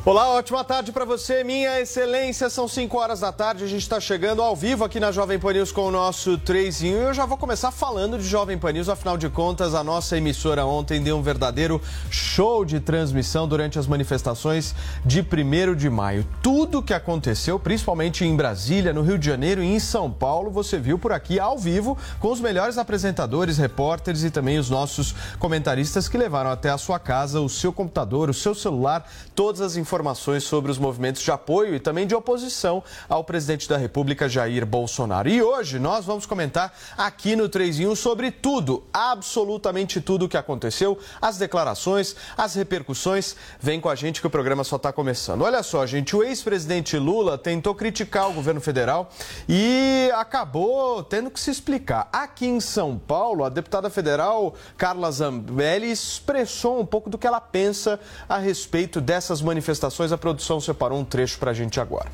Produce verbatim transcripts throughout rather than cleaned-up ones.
Olá, ótima tarde para você, minha excelência. São cinco horas da tarde, a gente está chegando ao vivo aqui na Jovem Pan News com o nosso três em um. Eu já vou começar falando de Jovem Pan News, afinal de contas, a nossa emissora ontem deu um verdadeiro show de transmissão durante as manifestações de primeiro de maio. Tudo que aconteceu, principalmente em Brasília, no Rio de Janeiro e em São Paulo, você viu por aqui ao vivo com os melhores apresentadores, repórteres e também os nossos comentaristas que levaram até a sua casa o seu computador, o seu celular, todas as informações informações sobre os movimentos de apoio e também de oposição ao presidente da República, Jair Bolsonaro. E hoje nós vamos comentar aqui no três em um sobre tudo, absolutamente tudo o que aconteceu, as declarações, as repercussões. Vem com a gente que o programa só está começando. Olha só, gente, o ex-presidente Lula tentou criticar o governo federal e acabou tendo que se explicar. Aqui em São Paulo, a deputada federal Carla Zambelli expressou um pouco do que ela pensa a respeito dessas manifestações. A produção separou um trecho para a gente agora.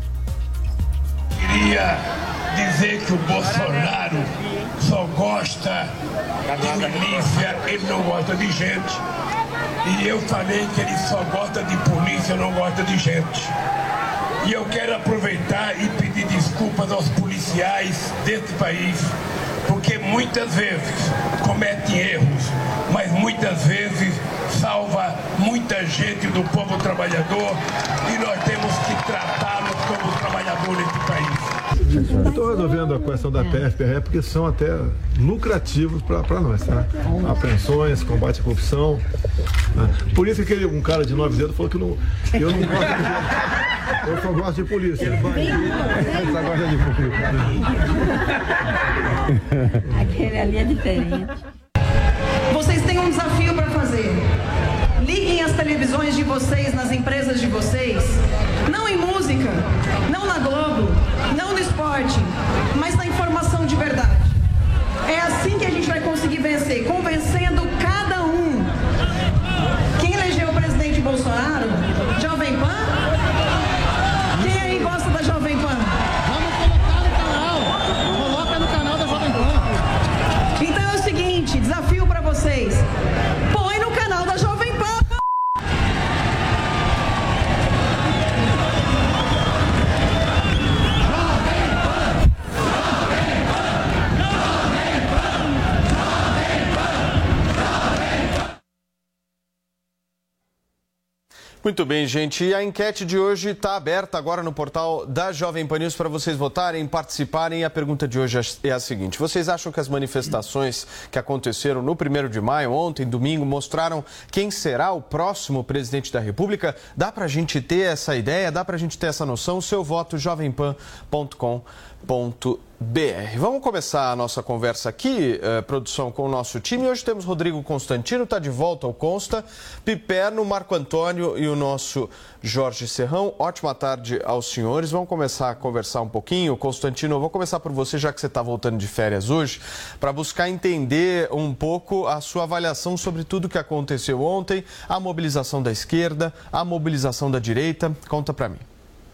Queria dizer que o Bolsonaro só gosta de milícia, ele não gosta de gente. E eu falei que ele só gosta de polícia, não gosta de gente. E eu quero aproveitar e pedir desculpas aos policiais desse país, porque muitas vezes cometem erros, mas muitas vezes salva muita gente do povo trabalhador e nós temos que tratá-los como trabalhadores desse país. Estou resolvendo a questão da P F P R porque são até lucrativos para nós, tá? Apreensões, combate à corrupção. Né? Por isso que aquele, um cara de nove dedos falou que não, eu não gosto de, eu só gosto de polícia. Ele só gosta de polícia. Aquele ali é diferente. Vocês têm um desafio para fazer. Liguem as televisões de vocês nas empresas de vocês, não em música, não na Globo, não no esporte, mas na informação de verdade. É assim que a gente vai conseguir vencer, convencendo cada um. Quem elegeu o presidente Bolsonaro? Jovem Pan? Quem aí gosta da Jovem Pan? Vamos colocar no canal. Coloca no canal da Jovem Pan. Então é o seguinte, desafio para vocês. Põe no canal da Jovem Pan. Muito bem, gente. E a enquete de hoje está aberta agora no portal da Jovem Pan News para vocês votarem, participarem. E a pergunta de hoje é a seguinte: vocês acham que as manifestações que aconteceram no primeiro de maio, ontem, domingo, mostraram quem será o próximo presidente da República? Dá para a gente ter essa ideia? Dá para a gente ter essa noção? Seu voto, jovem pan ponto com ponto b r. Vamos começar a nossa conversa aqui, eh, produção, com o nosso time. Hoje temos Rodrigo Constantino, está de volta ao Consta, Piperno, Marco Antônio e o nosso Jorge Serrão. Ótima tarde aos senhores. Vamos começar a conversar um pouquinho. Constantino, eu vou começar por você, já que você está voltando de férias hoje, para buscar entender um pouco a sua avaliação sobre tudo que aconteceu ontem, a mobilização da esquerda, a mobilização da direita. Conta para mim.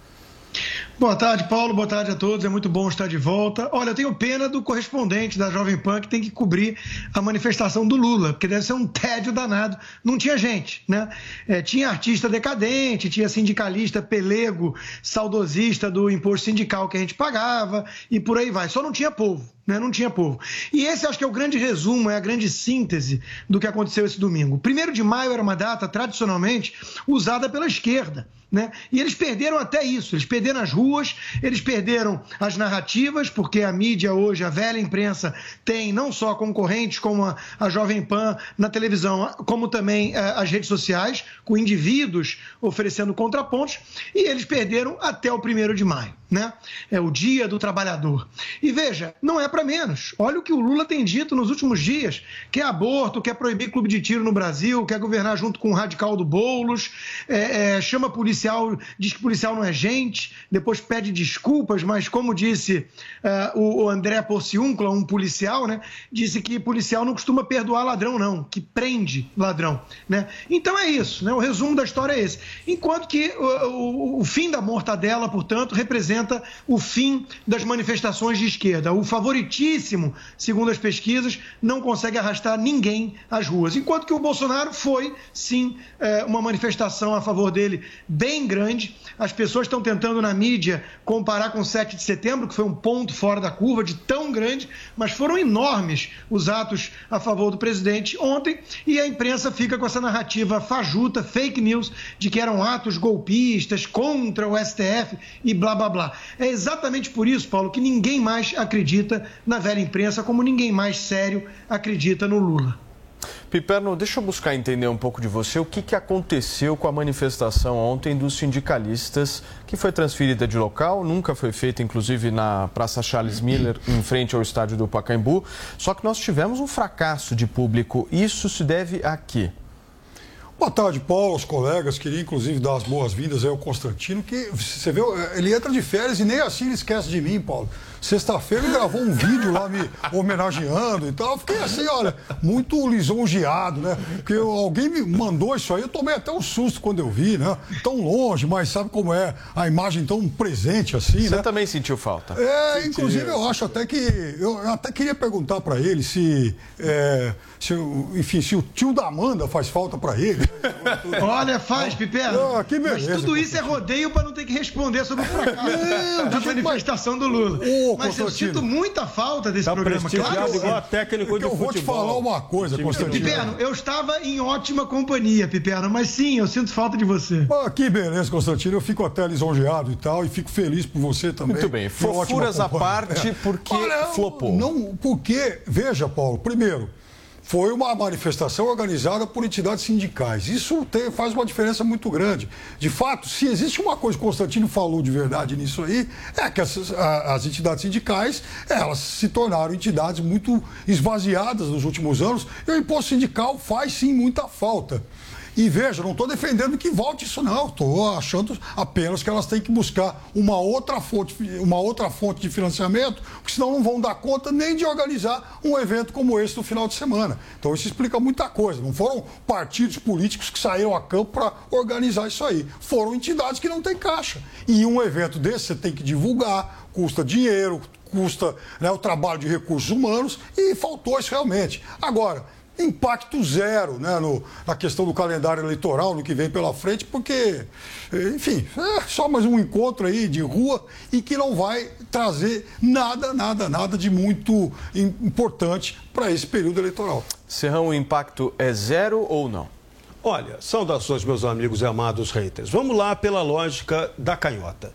Boa tarde, Paulo. Boa tarde a todos. É muito bom estar de volta. Olha, eu tenho pena do correspondente da Jovem Pan que tem que cobrir a manifestação do Lula, porque deve ser um tédio danado. Não tinha gente, né? É, tinha artista decadente, tinha sindicalista pelego, saudosista do imposto sindical que a gente pagava e por aí vai. Só não tinha povo. Né? Não tinha povo. E esse acho que é o grande resumo, é a grande síntese do que aconteceu esse domingo. primeiro de maio era uma data tradicionalmente usada pela esquerda. Né? E eles perderam até isso, eles perderam as ruas, eles perderam as narrativas, porque a mídia hoje, a velha imprensa, tem não só concorrentes como a, a Jovem Pan na televisão, como também eh, as redes sociais, com indivíduos oferecendo contrapontos, e eles perderam até o primeiro de maio. Né? É o dia do trabalhador. E veja, não é para menos. Olha o que o Lula tem dito nos últimos dias, quer aborto, quer proibir clube de tiro no Brasil, quer governar junto com o radical do Boulos, é, é, chama policial, diz que policial não é gente, depois pede desculpas, mas como disse uh, o, o André Porciúncula, um policial, né, disse que policial não costuma perdoar ladrão não, que prende ladrão. Né? Então é isso, né? O resumo da história é esse. Enquanto que o, o, o fim da mortadela, portanto, representa o fim das manifestações de esquerda, o favoritismo favoritíssimo, segundo as pesquisas, não consegue arrastar ninguém às ruas. Enquanto que o Bolsonaro foi, sim, uma manifestação a favor dele bem grande. As pessoas estão tentando na mídia comparar com o sete de setembro, que foi um ponto fora da curva de tão grande, mas foram enormes os atos a favor do presidente ontem, e a imprensa fica com essa narrativa fajuta, fake news, de que eram atos golpistas contra o S T F e blá blá blá. É exatamente por isso, Paulo, que ninguém mais acredita na velha imprensa, como ninguém mais sério acredita no Lula. Piperno, deixa eu buscar entender um pouco de você o que, que aconteceu com a manifestação ontem dos sindicalistas, que foi transferida de local, nunca foi feita, inclusive, na Praça Charles Miller, em frente ao estádio do Pacaembu, só que nós tivemos um fracasso de público. Isso se deve a quê? Boa tarde, Paulo, aos colegas. Queria, inclusive, dar as boas-vindas ao Constantino, que, você vê, ele entra de férias e nem assim ele esquece de mim, Paulo. Sexta-feira ele gravou um vídeo lá me homenageando e tal. Eu fiquei assim, olha, muito lisonjeado, né? Porque alguém me mandou isso aí, eu tomei até um susto quando eu vi, né? Tão longe, mas sabe como é a imagem tão presente assim, Você né? também sentiu falta? É, Sentiu. Inclusive eu acho até que... Eu até queria perguntar pra ele se... É, se enfim, se o tio da Amanda faz falta pra ele. Olha, faz, Piperno. Ah, que beleza, mas tudo isso é rodeio para não ter que responder sobre o fracasso Não, da manifestação do Lula. Ô, mas eu sinto muita falta desse tá programa. Claro, igual a técnico de eu vou futebol. te falar uma coisa, Constantino. Piperno, eu estava em ótima companhia, Piperno, mas sim, eu sinto falta de você. Ah, que beleza, Constantino. Eu fico até lisonjeado e tal, e fico feliz por você também. Muito bem, fofuras à parte, é. porque Olha, flopou. Não, porque, veja, Paulo, primeiro, foi uma manifestação organizada por entidades sindicais. Isso tem, faz uma diferença muito grande. De fato, se existe uma coisa que o Constantino falou de verdade nisso aí, é que as, as entidades sindicais, elas se tornaram entidades muito esvaziadas nos últimos anos, e o imposto sindical faz sim muita falta. E veja, não estou defendendo que volte isso não, estou achando apenas que elas têm que buscar uma outra fonte, uma outra fonte de financiamento, porque senão não vão dar conta nem de organizar um evento como esse no final de semana. Então isso explica muita coisa, não foram partidos políticos que saíram a campo para organizar isso aí, foram entidades que não têm caixa. E um evento desse você tem que divulgar, custa dinheiro, custa, né, o trabalho de recursos humanos, e faltou isso realmente. Agora, impacto zero, né, no, na questão do calendário eleitoral, no que vem pela frente, porque, enfim, é só mais um encontro aí de rua e que não vai trazer nada, nada, nada de muito importante para esse período eleitoral. Serrão, o impacto é zero ou não? Olha, saudações, meus amigos e amados haters. Vamos lá pela lógica da canhota.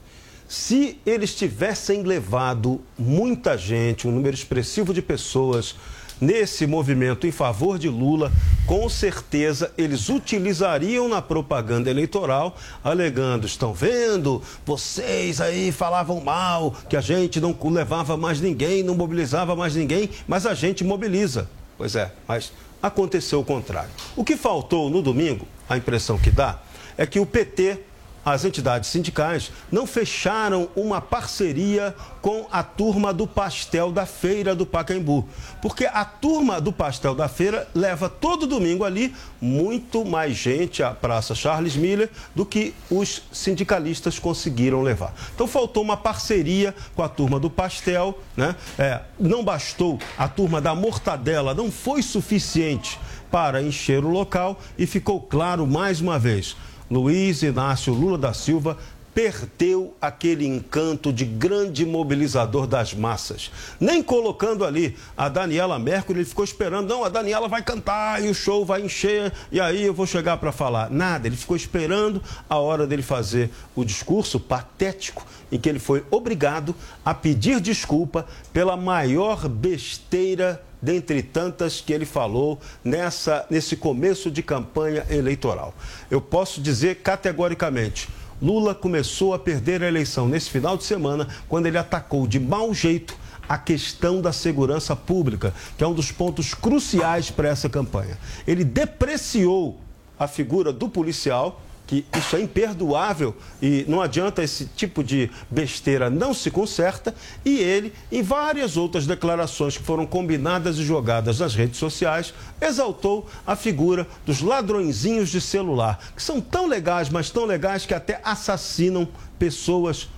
Se eles tivessem levado muita gente, um número expressivo de pessoas nesse movimento em favor de Lula, com certeza eles utilizariam na propaganda eleitoral, alegando, estão vendo, vocês aí falavam mal, que a gente não levava mais ninguém, não mobilizava mais ninguém, mas a gente mobiliza. Pois é, mas aconteceu o contrário. O que faltou no domingo, a impressão que dá, é que o P T, as entidades sindicais, não fecharam uma parceria com a turma do pastel da feira do Pacaembu. Porque a turma do pastel da feira leva todo domingo ali muito mais gente à Praça Charles Miller do que os sindicalistas conseguiram levar. Então faltou uma parceria com a turma do pastel, né? É, não bastou, a turma da mortadela não foi suficiente para encher o local e ficou claro mais uma vez, Luiz Inácio Lula da Silva perdeu aquele encanto de grande mobilizador das massas. Nem colocando ali a Daniela Mercury, ele ficou esperando, não, a Daniela vai cantar e o show vai encher e aí eu vou chegar para falar. Nada, ele ficou esperando a hora dele fazer o discurso patético em que ele foi obrigado a pedir desculpa pela maior besteira dentre tantas que ele falou nessa, nesse começo de campanha eleitoral. Eu posso dizer categoricamente, Lula começou a perder a eleição nesse final de semana quando ele atacou de mau jeito a questão da segurança pública, que é um dos pontos cruciais para essa campanha. Ele depreciou a figura do policial, que isso é imperdoável e não adianta, esse tipo de besteira não se conserta, e ele, em várias outras declarações que foram combinadas e jogadas nas redes sociais, exaltou a figura dos ladrõezinhos de celular, que são tão legais, mas tão legais que até assassinam pessoas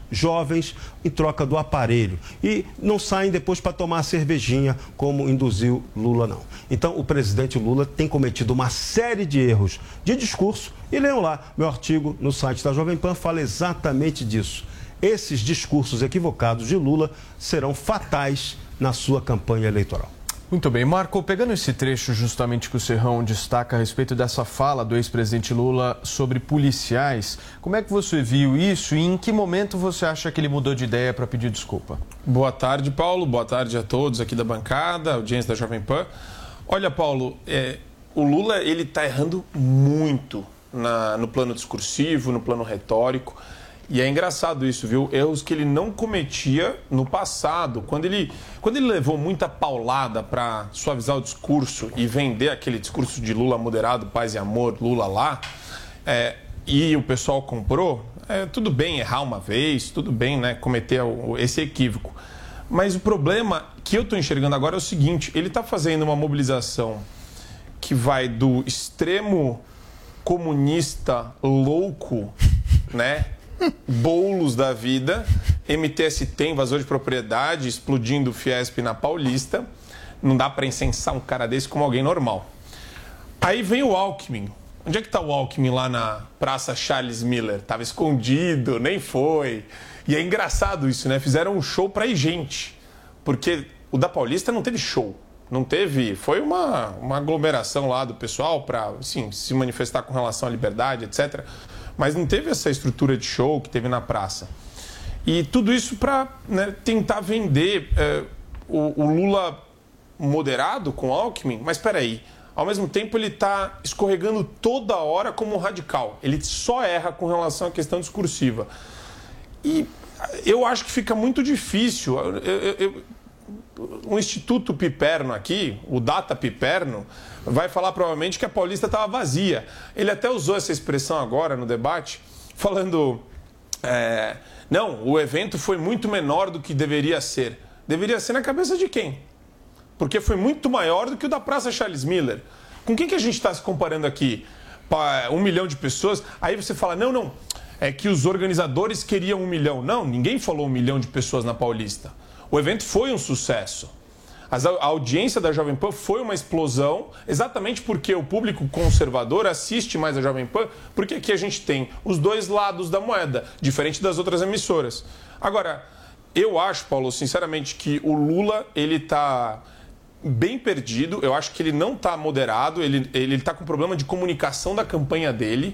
jovens em troca do aparelho. E não saem depois para tomar cervejinha, como induziu Lula, não. Então, o presidente Lula tem cometido uma série de erros de discurso. E leiam lá, meu artigo no site da Jovem Pan fala exatamente disso. Esses discursos equivocados de Lula serão fatais na sua campanha eleitoral. Muito bem, Marco, pegando esse trecho justamente que o Serrão destaca a respeito dessa fala do ex-presidente Lula sobre policiais, como é que você viu isso e em que momento você acha que ele mudou de ideia para pedir desculpa? Boa tarde, Paulo, boa tarde a todos aqui da bancada, audiência da Jovem Pan. Olha, Paulo, é, o Lula ele está errando muito na, no plano discursivo, no plano retórico. E é engraçado isso, viu? Erros que ele não cometia no passado. Quando ele, quando ele levou muita paulada para suavizar o discurso e vender aquele discurso de Lula moderado, paz e amor, Lula lá, é, e o pessoal comprou, é, tudo bem errar uma vez, tudo bem, né, cometer esse equívoco. Mas o problema que eu estou enxergando agora é o seguinte, ele está fazendo uma mobilização que vai do extremo comunista louco, né? Boulos da vida, M T S T, invasor de propriedade, explodindo o Fiesp na Paulista. Não dá para incensar um cara desse como alguém normal. Aí vem o Alckmin. Onde é que tá o Alckmin lá na Praça Charles Miller? Tava escondido, nem foi. E é engraçado isso, né? Fizeram um show pra ir gente. Porque o da Paulista não teve show. Não teve... Foi uma, uma aglomeração lá do pessoal para, assim, se manifestar com relação à liberdade, etcétera. Mas não teve essa estrutura de show que teve na praça. E tudo isso para, né, tentar vender é, o, o Lula moderado com o Alckmin. Mas espera aí, ao mesmo tempo ele está escorregando toda hora como um radical. Ele só erra com relação à questão discursiva. E eu acho que fica muito difícil. Eu, eu, eu, o Instituto Piperno aqui, o Data Piperno, vai falar provavelmente que a Paulista estava vazia. Ele até usou essa expressão agora no debate, falando... É, não, o evento foi muito menor do que deveria ser. Deveria ser na cabeça de quem? Porque foi muito maior do que o da Praça Charles Miller. Com quem que a gente está se comparando aqui? Para um milhão de pessoas? Aí você fala, não, não, é que os organizadores queriam um milhão. Não, ninguém falou um milhão de pessoas na Paulista. O evento foi um sucesso. A audiência da Jovem Pan foi uma explosão, exatamente porque o público conservador assiste mais a Jovem Pan, porque aqui a gente tem os dois lados da moeda, diferente das outras emissoras. Agora, eu acho, Paulo, sinceramente, que o Lula, ele está bem perdido, eu acho que ele não está moderado, ele ele está com problema de comunicação da campanha dele.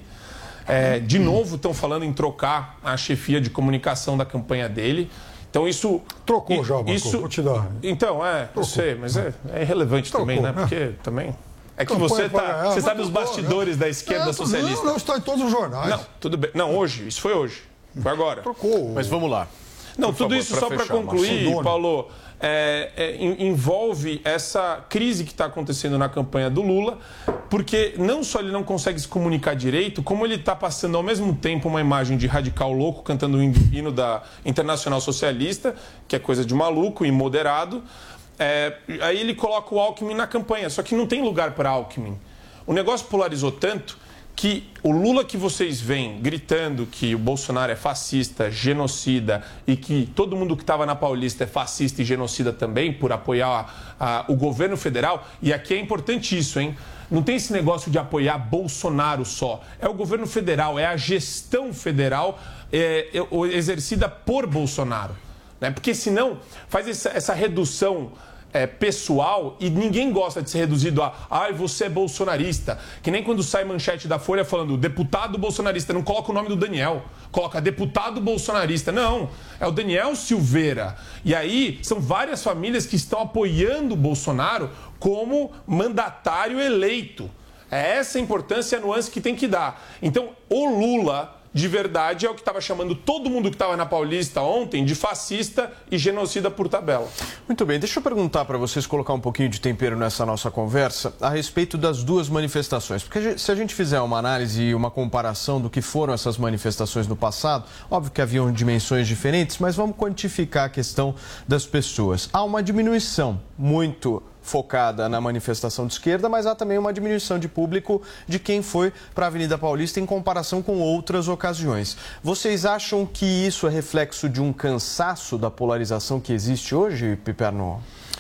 É, de novo, estão falando em trocar a chefia de comunicação da campanha dele. Então isso... Trocou já, Marco, isso, vou te dar. Então, é, Trocou. eu sei, mas é, é irrelevante Trocou, também, né? Porque também... É que você, tá, você sabe os bastidores da esquerda é, socialista. Não, não, está em todos os jornais. Não, tudo bem. Não, hoje, isso foi hoje. Foi agora. Trocou. Mas vamos lá. Não, tudo favor, isso pra só para concluir, Paulo, é, é, envolve essa crise que está acontecendo na campanha do Lula, porque não só ele não consegue se comunicar direito, como ele está passando ao mesmo tempo uma imagem de radical louco, cantando o hino da Internacional Socialista, que é coisa de maluco, imoderado. É, aí ele coloca o Alckmin na campanha, só que não tem lugar para Alckmin. O negócio polarizou tanto que o Lula que vocês veem gritando que o Bolsonaro é fascista, genocida e que todo mundo que estava na Paulista é fascista e genocida também por apoiar a, a, o governo federal, e aqui é importante isso, hein? Não tem esse negócio de apoiar Bolsonaro só. É o governo federal, é a gestão federal é, é, exercida por Bolsonaro. Né? Porque senão faz essa, essa redução É, pessoal, e ninguém gosta de ser reduzido a ai, ah, você é bolsonarista. Que nem quando sai manchete da Folha falando deputado bolsonarista, não coloca o nome do Daniel, coloca deputado bolsonarista. Não, é o Daniel Silveira. E aí são várias famílias que estão apoiando o Bolsonaro como mandatário eleito. É essa a importância e a nuance que tem que dar. Então, o Lula, de verdade, é o que estava chamando todo mundo que estava na Paulista ontem de fascista e genocida por tabela. Muito bem, deixa eu perguntar para vocês, colocar um pouquinho de tempero nessa nossa conversa a respeito das duas manifestações. Porque se a gente fizer uma análise e uma comparação do que foram essas manifestações no passado, óbvio que haviam dimensões diferentes, mas vamos quantificar a questão das pessoas. Há uma diminuição muito focada na manifestação de esquerda, mas há também uma diminuição de público de quem foi para a Avenida Paulista em comparação com outras ocasiões. Vocês acham que isso é reflexo de um cansaço da polarização que existe hoje, Piperno?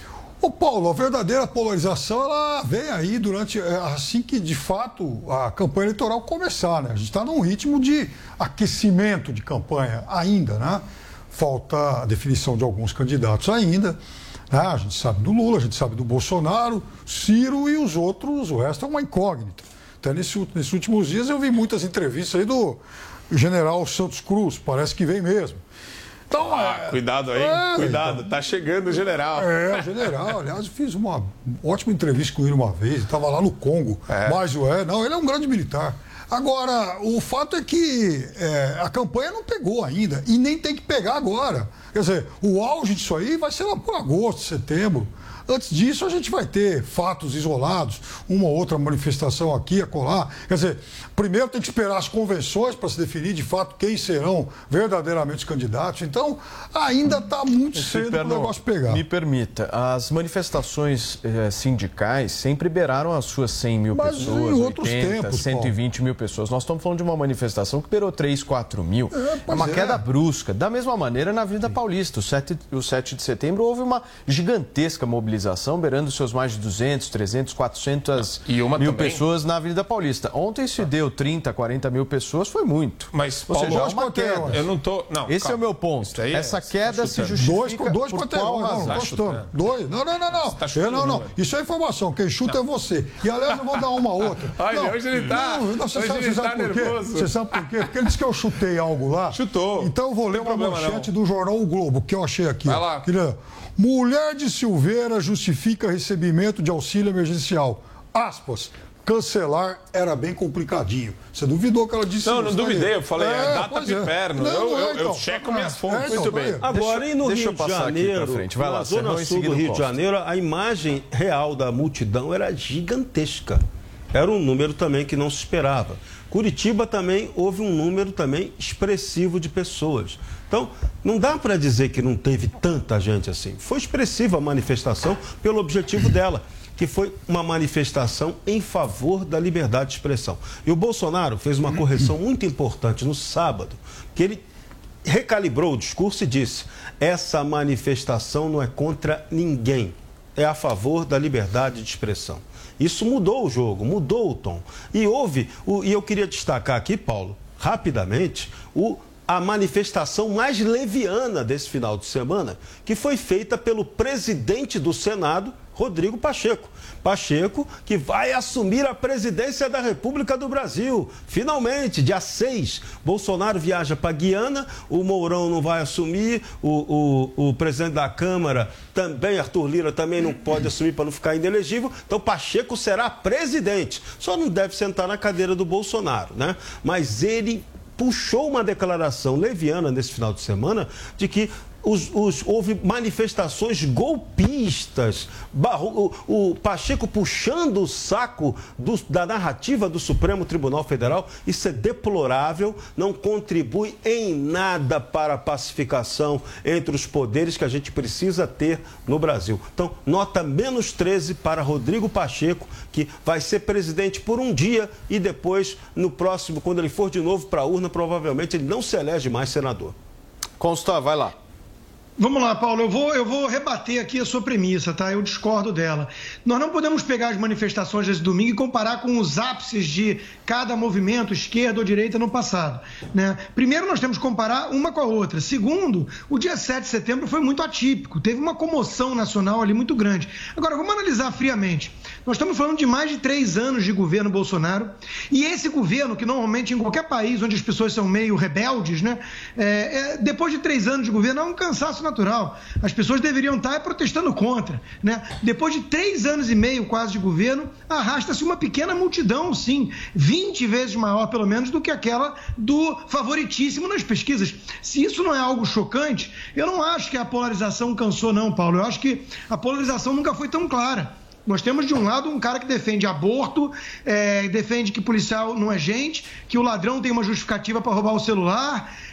Ô Paulo, a verdadeira polarização ela vem aí durante, assim que de fato a campanha eleitoral começar, né? A gente está num ritmo de aquecimento de campanha ainda, né? Falta a definição de alguns candidatos ainda, né? A gente sabe do Lula, a gente sabe do Bolsonaro, Ciro e os outros, o resto é uma incógnita. Até nesse, nesses últimos dias eu vi muitas entrevistas aí do general Santos Cruz, parece que vem mesmo. Então, ah, é, cuidado aí, é, cuidado, então, tá chegando o general. É, o general, aliás, eu fiz uma ótima entrevista com ele uma vez, ele estava lá no Congo, é. mas o é, não, ele é um grande militar. Agora, o fato é que é, a campanha não pegou ainda e nem tem que pegar agora. Quer dizer, o auge disso aí vai ser lá por agosto, setembro. Antes disso, a gente vai ter fatos isolados, uma ou outra manifestação aqui, acolá. Quer dizer, primeiro tem que esperar as convenções para se definir, de fato, quem serão verdadeiramente os candidatos. Então, ainda está muito cedo para o negócio pegar. Me permita, as manifestações eh, sindicais sempre beiraram as suas cem mil Mas pessoas, em outros oitenta, tempos, cento e vinte mil pessoas. Nós estamos falando de uma manifestação que beirou três, quatro mil. É, é uma é. queda brusca. Da mesma maneira, na Avenida Paulista, o sete, o sete de setembro, houve uma gigantesca mobilização. Beirando seus mais de duzentos, trezentos, quatrocentas mil também. pessoas na Avenida Paulista. Ontem se deu trinta, quarenta mil pessoas, foi muito. Mas, Ou Paulo, seja, é uma queda. Eu não tô... Não, Esse calma. é o meu ponto. Essa é, queda tá se justifica dois, dois por qual razão? Não, tá dois. Não, não, não, não. Tá eu, não, não. Isso é informação. Quem chuta não. é você. E, aliás, eu vou dar uma outra. Ai, não, hoje ele tá... Não, não, você hoje sabe, ele você tá sabe por nervoso. quê? Você sabe por quê? Porque ele disse que eu chutei algo lá. Chutou. Então eu vou ler uma manchete do jornal O Globo, que eu achei aqui. Vai lá. Queria... Mulher de Silveira justifica recebimento de auxílio emergencial. Aspas. Cancelar era bem complicadinho. Você duvidou que ela disse não, isso? Não, não duvidei. Eu falei, é, é data de perno. É. Eu, eu, é, então. eu checo minhas fontes. É, então, Muito bem. Agora, deixa, e no deixa Rio de Janeiro, frente. Vai na lá, zona sul do Rio de Janeiro, a imagem real da multidão era gigantesca. Era um número também que não se esperava. Curitiba também houve um número também expressivo de pessoas. Então, não dá para dizer que não teve tanta gente assim. Foi expressiva a manifestação pelo objetivo dela, que foi uma manifestação em favor da liberdade de expressão. E o Bolsonaro fez uma correção muito importante no sábado, que ele recalibrou o discurso e disse: essa manifestação não é contra ninguém, é a favor da liberdade de expressão. Isso mudou o jogo, mudou o tom. E houve, o, e eu queria destacar aqui, Paulo, rapidamente, o, a manifestação mais leviana desse final de semana, que foi feita pelo presidente do Senado, Rodrigo Pacheco. Pacheco, que vai assumir a presidência da República do Brasil. Finalmente, dia seis, Bolsonaro viaja para Guiana, o Mourão não vai assumir, o, o, o presidente da Câmara também, Arthur Lira, também não pode assumir para não ficar inelegível. Então, Pacheco será presidente. Só não deve sentar na cadeira do Bolsonaro, né? Mas ele puxou uma declaração leviana nesse final de semana de que Os, os, houve manifestações golpistas, o, o Pacheco puxando o saco do, da narrativa do Supremo Tribunal Federal. Isso é deplorável, não contribui em nada para a pacificação entre os poderes que a gente precisa ter no Brasil. Então, nota menos treze para Rodrigo Pacheco, que vai ser presidente por um dia e depois, no próximo, quando ele for de novo para a urna, provavelmente ele não se elege mais senador. Consta, vai lá. Vamos lá, Paulo, eu vou, eu vou rebater aqui a sua premissa, tá? Eu discordo dela. Nós não podemos pegar as manifestações desse domingo e comparar com os ápices de cada movimento, esquerda ou direita, no passado, né? Primeiro, nós temos que comparar uma com a outra. Segundo, o dia sete de setembro foi muito atípico, teve uma comoção nacional ali muito grande. Agora, vamos analisar friamente. Nós estamos falando de mais de três anos de governo Bolsonaro, e esse governo, que normalmente em qualquer país onde as pessoas são meio rebeldes, né? É, é, depois de três anos de governo, é um cansaço natural. As pessoas deveriam estar protestando contra, né? Depois de três anos e meio quase de governo, arrasta-se uma pequena multidão, sim, vinte vezes maior, pelo menos, do que aquela do favoritíssimo nas pesquisas. Se isso não é algo chocante, eu não acho que a polarização cansou, não, Paulo. Eu acho que a polarização nunca foi tão clara. Nós temos, de um lado, um cara que defende aborto, é, defende que policial não é gente, que o ladrão tem uma justificativa para roubar o celular,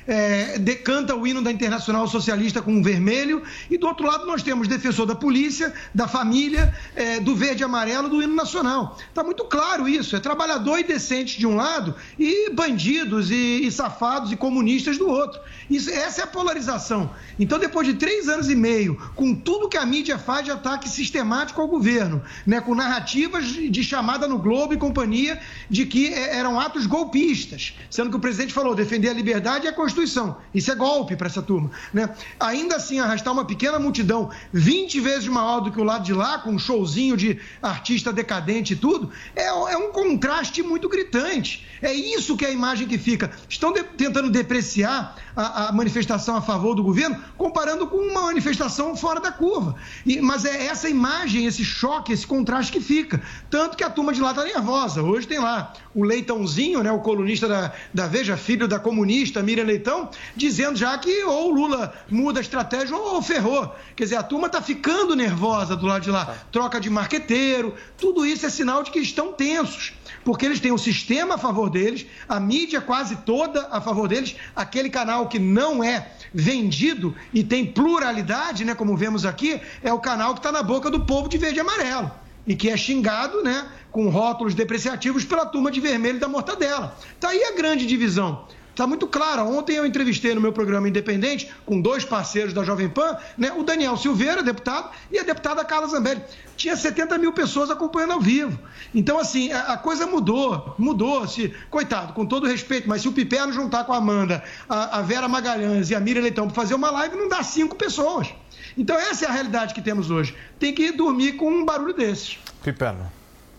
é, decanta o hino da Internacional Socialista com um vermelho, e do outro lado nós temos defensor da polícia, da família, é, do verde e amarelo, do hino nacional. Está muito claro isso, é trabalhador e decente de um lado e bandidos e, e safados e comunistas do outro. Isso, essa é a polarização. Então, depois de três anos e meio, com tudo que a mídia faz de ataque sistemático ao governo, né, com narrativas de chamada no Globo e companhia de que eram atos golpistas, sendo que o presidente falou defender a liberdade e a Constituição. Isso é golpe para essa turma, né? Ainda assim, arrastar uma pequena multidão vinte vezes maior do que o lado de lá, com um showzinho de artista decadente e tudo, é, é um contraste muito gritante. É isso que é a imagem que fica. Estão de, tentando depreciar a, a manifestação a favor do governo, comparando com uma manifestação fora da curva. E, mas é essa imagem, esse choque, esse contraste que fica. Tanto que a turma de lá está nervosa. Hoje tem lá o Leitãozinho, né, o colunista da, da Veja, filho da comunista Miriam Leitão, dizendo já que ou o Lula muda a estratégia ou ferrou. Quer dizer, a turma está ficando nervosa do lado de lá. Troca de marqueteiro, tudo isso é sinal de que estão tensos. Porque eles têm o sistema a favor deles, a mídia quase toda a favor deles, aquele canal que não é vendido e tem pluralidade, né, como vemos aqui, é o canal que está na boca do povo de verde e amarelo e que é xingado, né, com rótulos depreciativos pela turma de vermelho da mortadela. Está aí a grande divisão. Está muito claro. Ontem eu entrevistei no meu programa Independente, com dois parceiros da Jovem Pan, né, o Daniel Silveira, deputado, e a deputada Carla Zambelli. Tinha setenta mil pessoas acompanhando ao vivo. Então, assim, a, a coisa mudou, mudou. Se, coitado, com todo respeito, mas se o Piperno juntar com a Amanda, a, a Vera Magalhães e a Miriam Leitão para fazer uma live, não dá cinco pessoas. Então, essa é a realidade que temos hoje. Tem que dormir com um barulho desses. Piperno.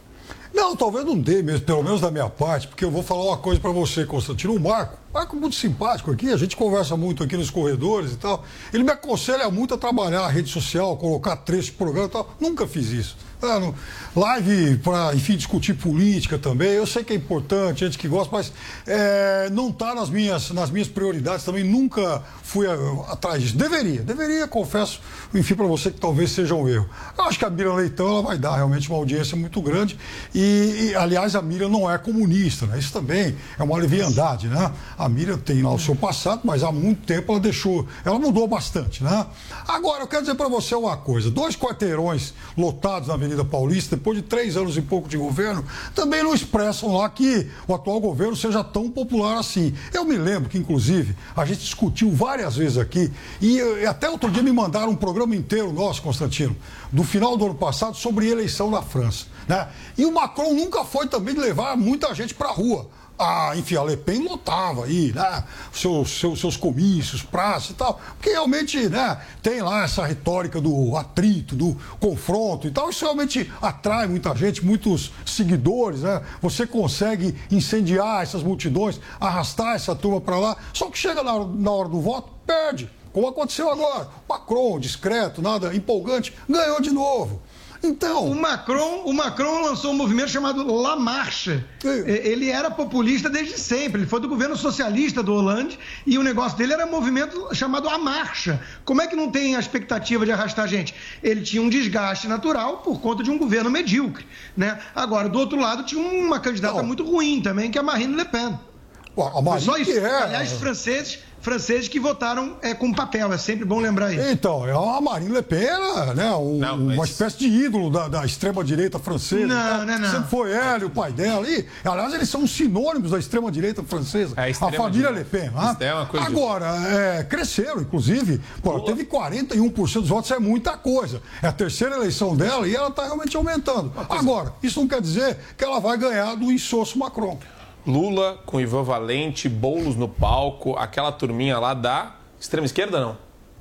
Não, talvez não dê mesmo, pelo menos da minha parte, porque eu vou falar uma coisa para você, Constantino. O Marco, Marco é muito simpático aqui, a gente conversa muito aqui nos corredores e tal. Ele me aconselha muito a trabalhar na rede social, colocar trecho de programa e tal. Nunca fiz isso. Ah, no, live para, enfim, discutir política também. Eu sei que é importante, gente que gosta, mas é, não está nas minhas, nas minhas prioridades também. Nunca fui a, atrás disso. Deveria, deveria, confesso, enfim, para você que talvez seja um erro. Eu acho que a Miriam Leitão ela vai dar realmente uma audiência muito grande. E, e aliás, a Miriam não é comunista, né? Isso também é uma leviandade, né? A Miriam tem lá o seu passado, mas há muito tempo ela deixou, ela mudou bastante, né? Agora, eu quero dizer para você uma coisa: dois quarteirões lotados na Avenida Paulista, depois de três anos e pouco de governo, também não expressam lá que o atual governo seja tão popular assim. Eu me lembro que, inclusive, a gente discutiu várias vezes aqui, e até outro dia me mandaram um programa inteiro nosso, Constantino, do final do ano passado, sobre eleição na França, né? E o Macron nunca foi também de levar muita gente para a rua. Ah, enfim, a Le Pen lotava aí, né? Seus, seus, seus comícios, praças e tal, porque realmente, né, tem lá essa retórica do atrito, do confronto e tal. Isso realmente atrai muita gente, muitos seguidores, né? Você consegue incendiar essas multidões, arrastar essa turma para lá, só que chega na, na hora do voto, perde, como aconteceu agora. Macron, discreto, nada empolgante, ganhou de novo. Então, o Macron, o Macron lançou um movimento chamado La Marche. Ele era populista desde sempre. Ele foi do governo socialista do Hollande e o negócio dele era um movimento chamado A Marcha. Como é que não tem a expectativa de arrastar gente? Ele tinha um desgaste natural por conta de um governo medíocre, né? Agora, do outro lado, tinha uma candidata não. muito ruim também, que é a Marine Le Pen. Ué, a Marine só isso. É... Aliás, franceses... franceses que votaram é, com papel, é sempre bom lembrar isso. Então, a Marine Le Pen era, né, um, não, mas... uma espécie de ídolo da, da extrema-direita francesa. Não, né? não, não. Sempre foi ela e o pai dela. E, aliás, eles são sinônimos da extrema-direita francesa. É, a, a família Le Pen. Ah? É uma coisa Agora, de... é, cresceram, inclusive. Pô, teve quarenta e um por cento dos votos, é muita coisa. É a terceira eleição dela e ela está realmente aumentando. Agora, isso não quer dizer que ela vai ganhar do insosso Macron. Lula com Ivan Valente, Boulos no palco, aquela turminha lá da extrema esquerda, não?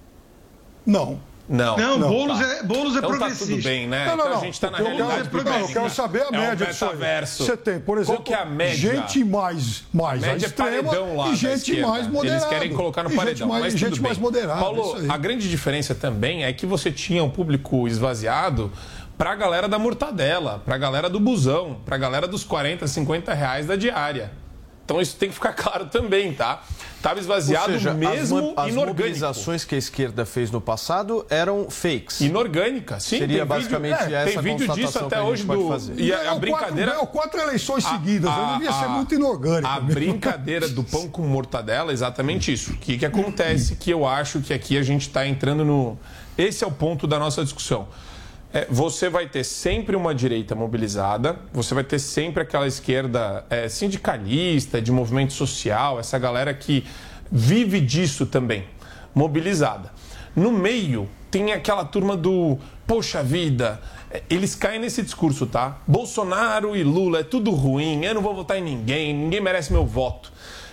Não. Não, não, não Boulos, tá. é, Boulos é então progressista. Tá tudo bem, né? Não, não, então não. a gente está na eu realidade. Quero, não, eu quero saber a é média um disso aí. Você tem, por exemplo, que é a média? gente mais, mais média extrema lá e gente mais moderada. Eles querem colocar no e paredão, gente mais, mas gente tudo mais bem. moderada. Paulo, a grande diferença também é que você tinha um público esvaziado para a galera da mortadela, para a galera do busão, para a galera dos quarenta, cinquenta reais da diária. Então isso tem que ficar claro também, tá? Estava esvaziado. Ou seja, mesmo as, as mobilizações que a esquerda fez no passado eram fakes. Inorgânicas, sim. Seria tem basicamente vídeo, essa tem vídeo disso até hoje do fazer. E a, a brincadeira quatro, quatro eleições seguidas, a, a, devia ser muito inorgânico. A mesmo. Brincadeira do pão com mortadela é exatamente isso. O que que acontece que eu acho que aqui a gente está entrando no... Esse é o ponto da nossa discussão. É, você vai ter sempre uma direita mobilizada, você vai ter sempre aquela esquerda é, sindicalista, de movimento social, essa galera que vive disso também, mobilizada. No meio tem aquela turma do, poxa vida, eles caem nesse discurso, tá? Bolsonaro e Lula é tudo ruim, eu não vou votar em ninguém, ninguém merece meu voto.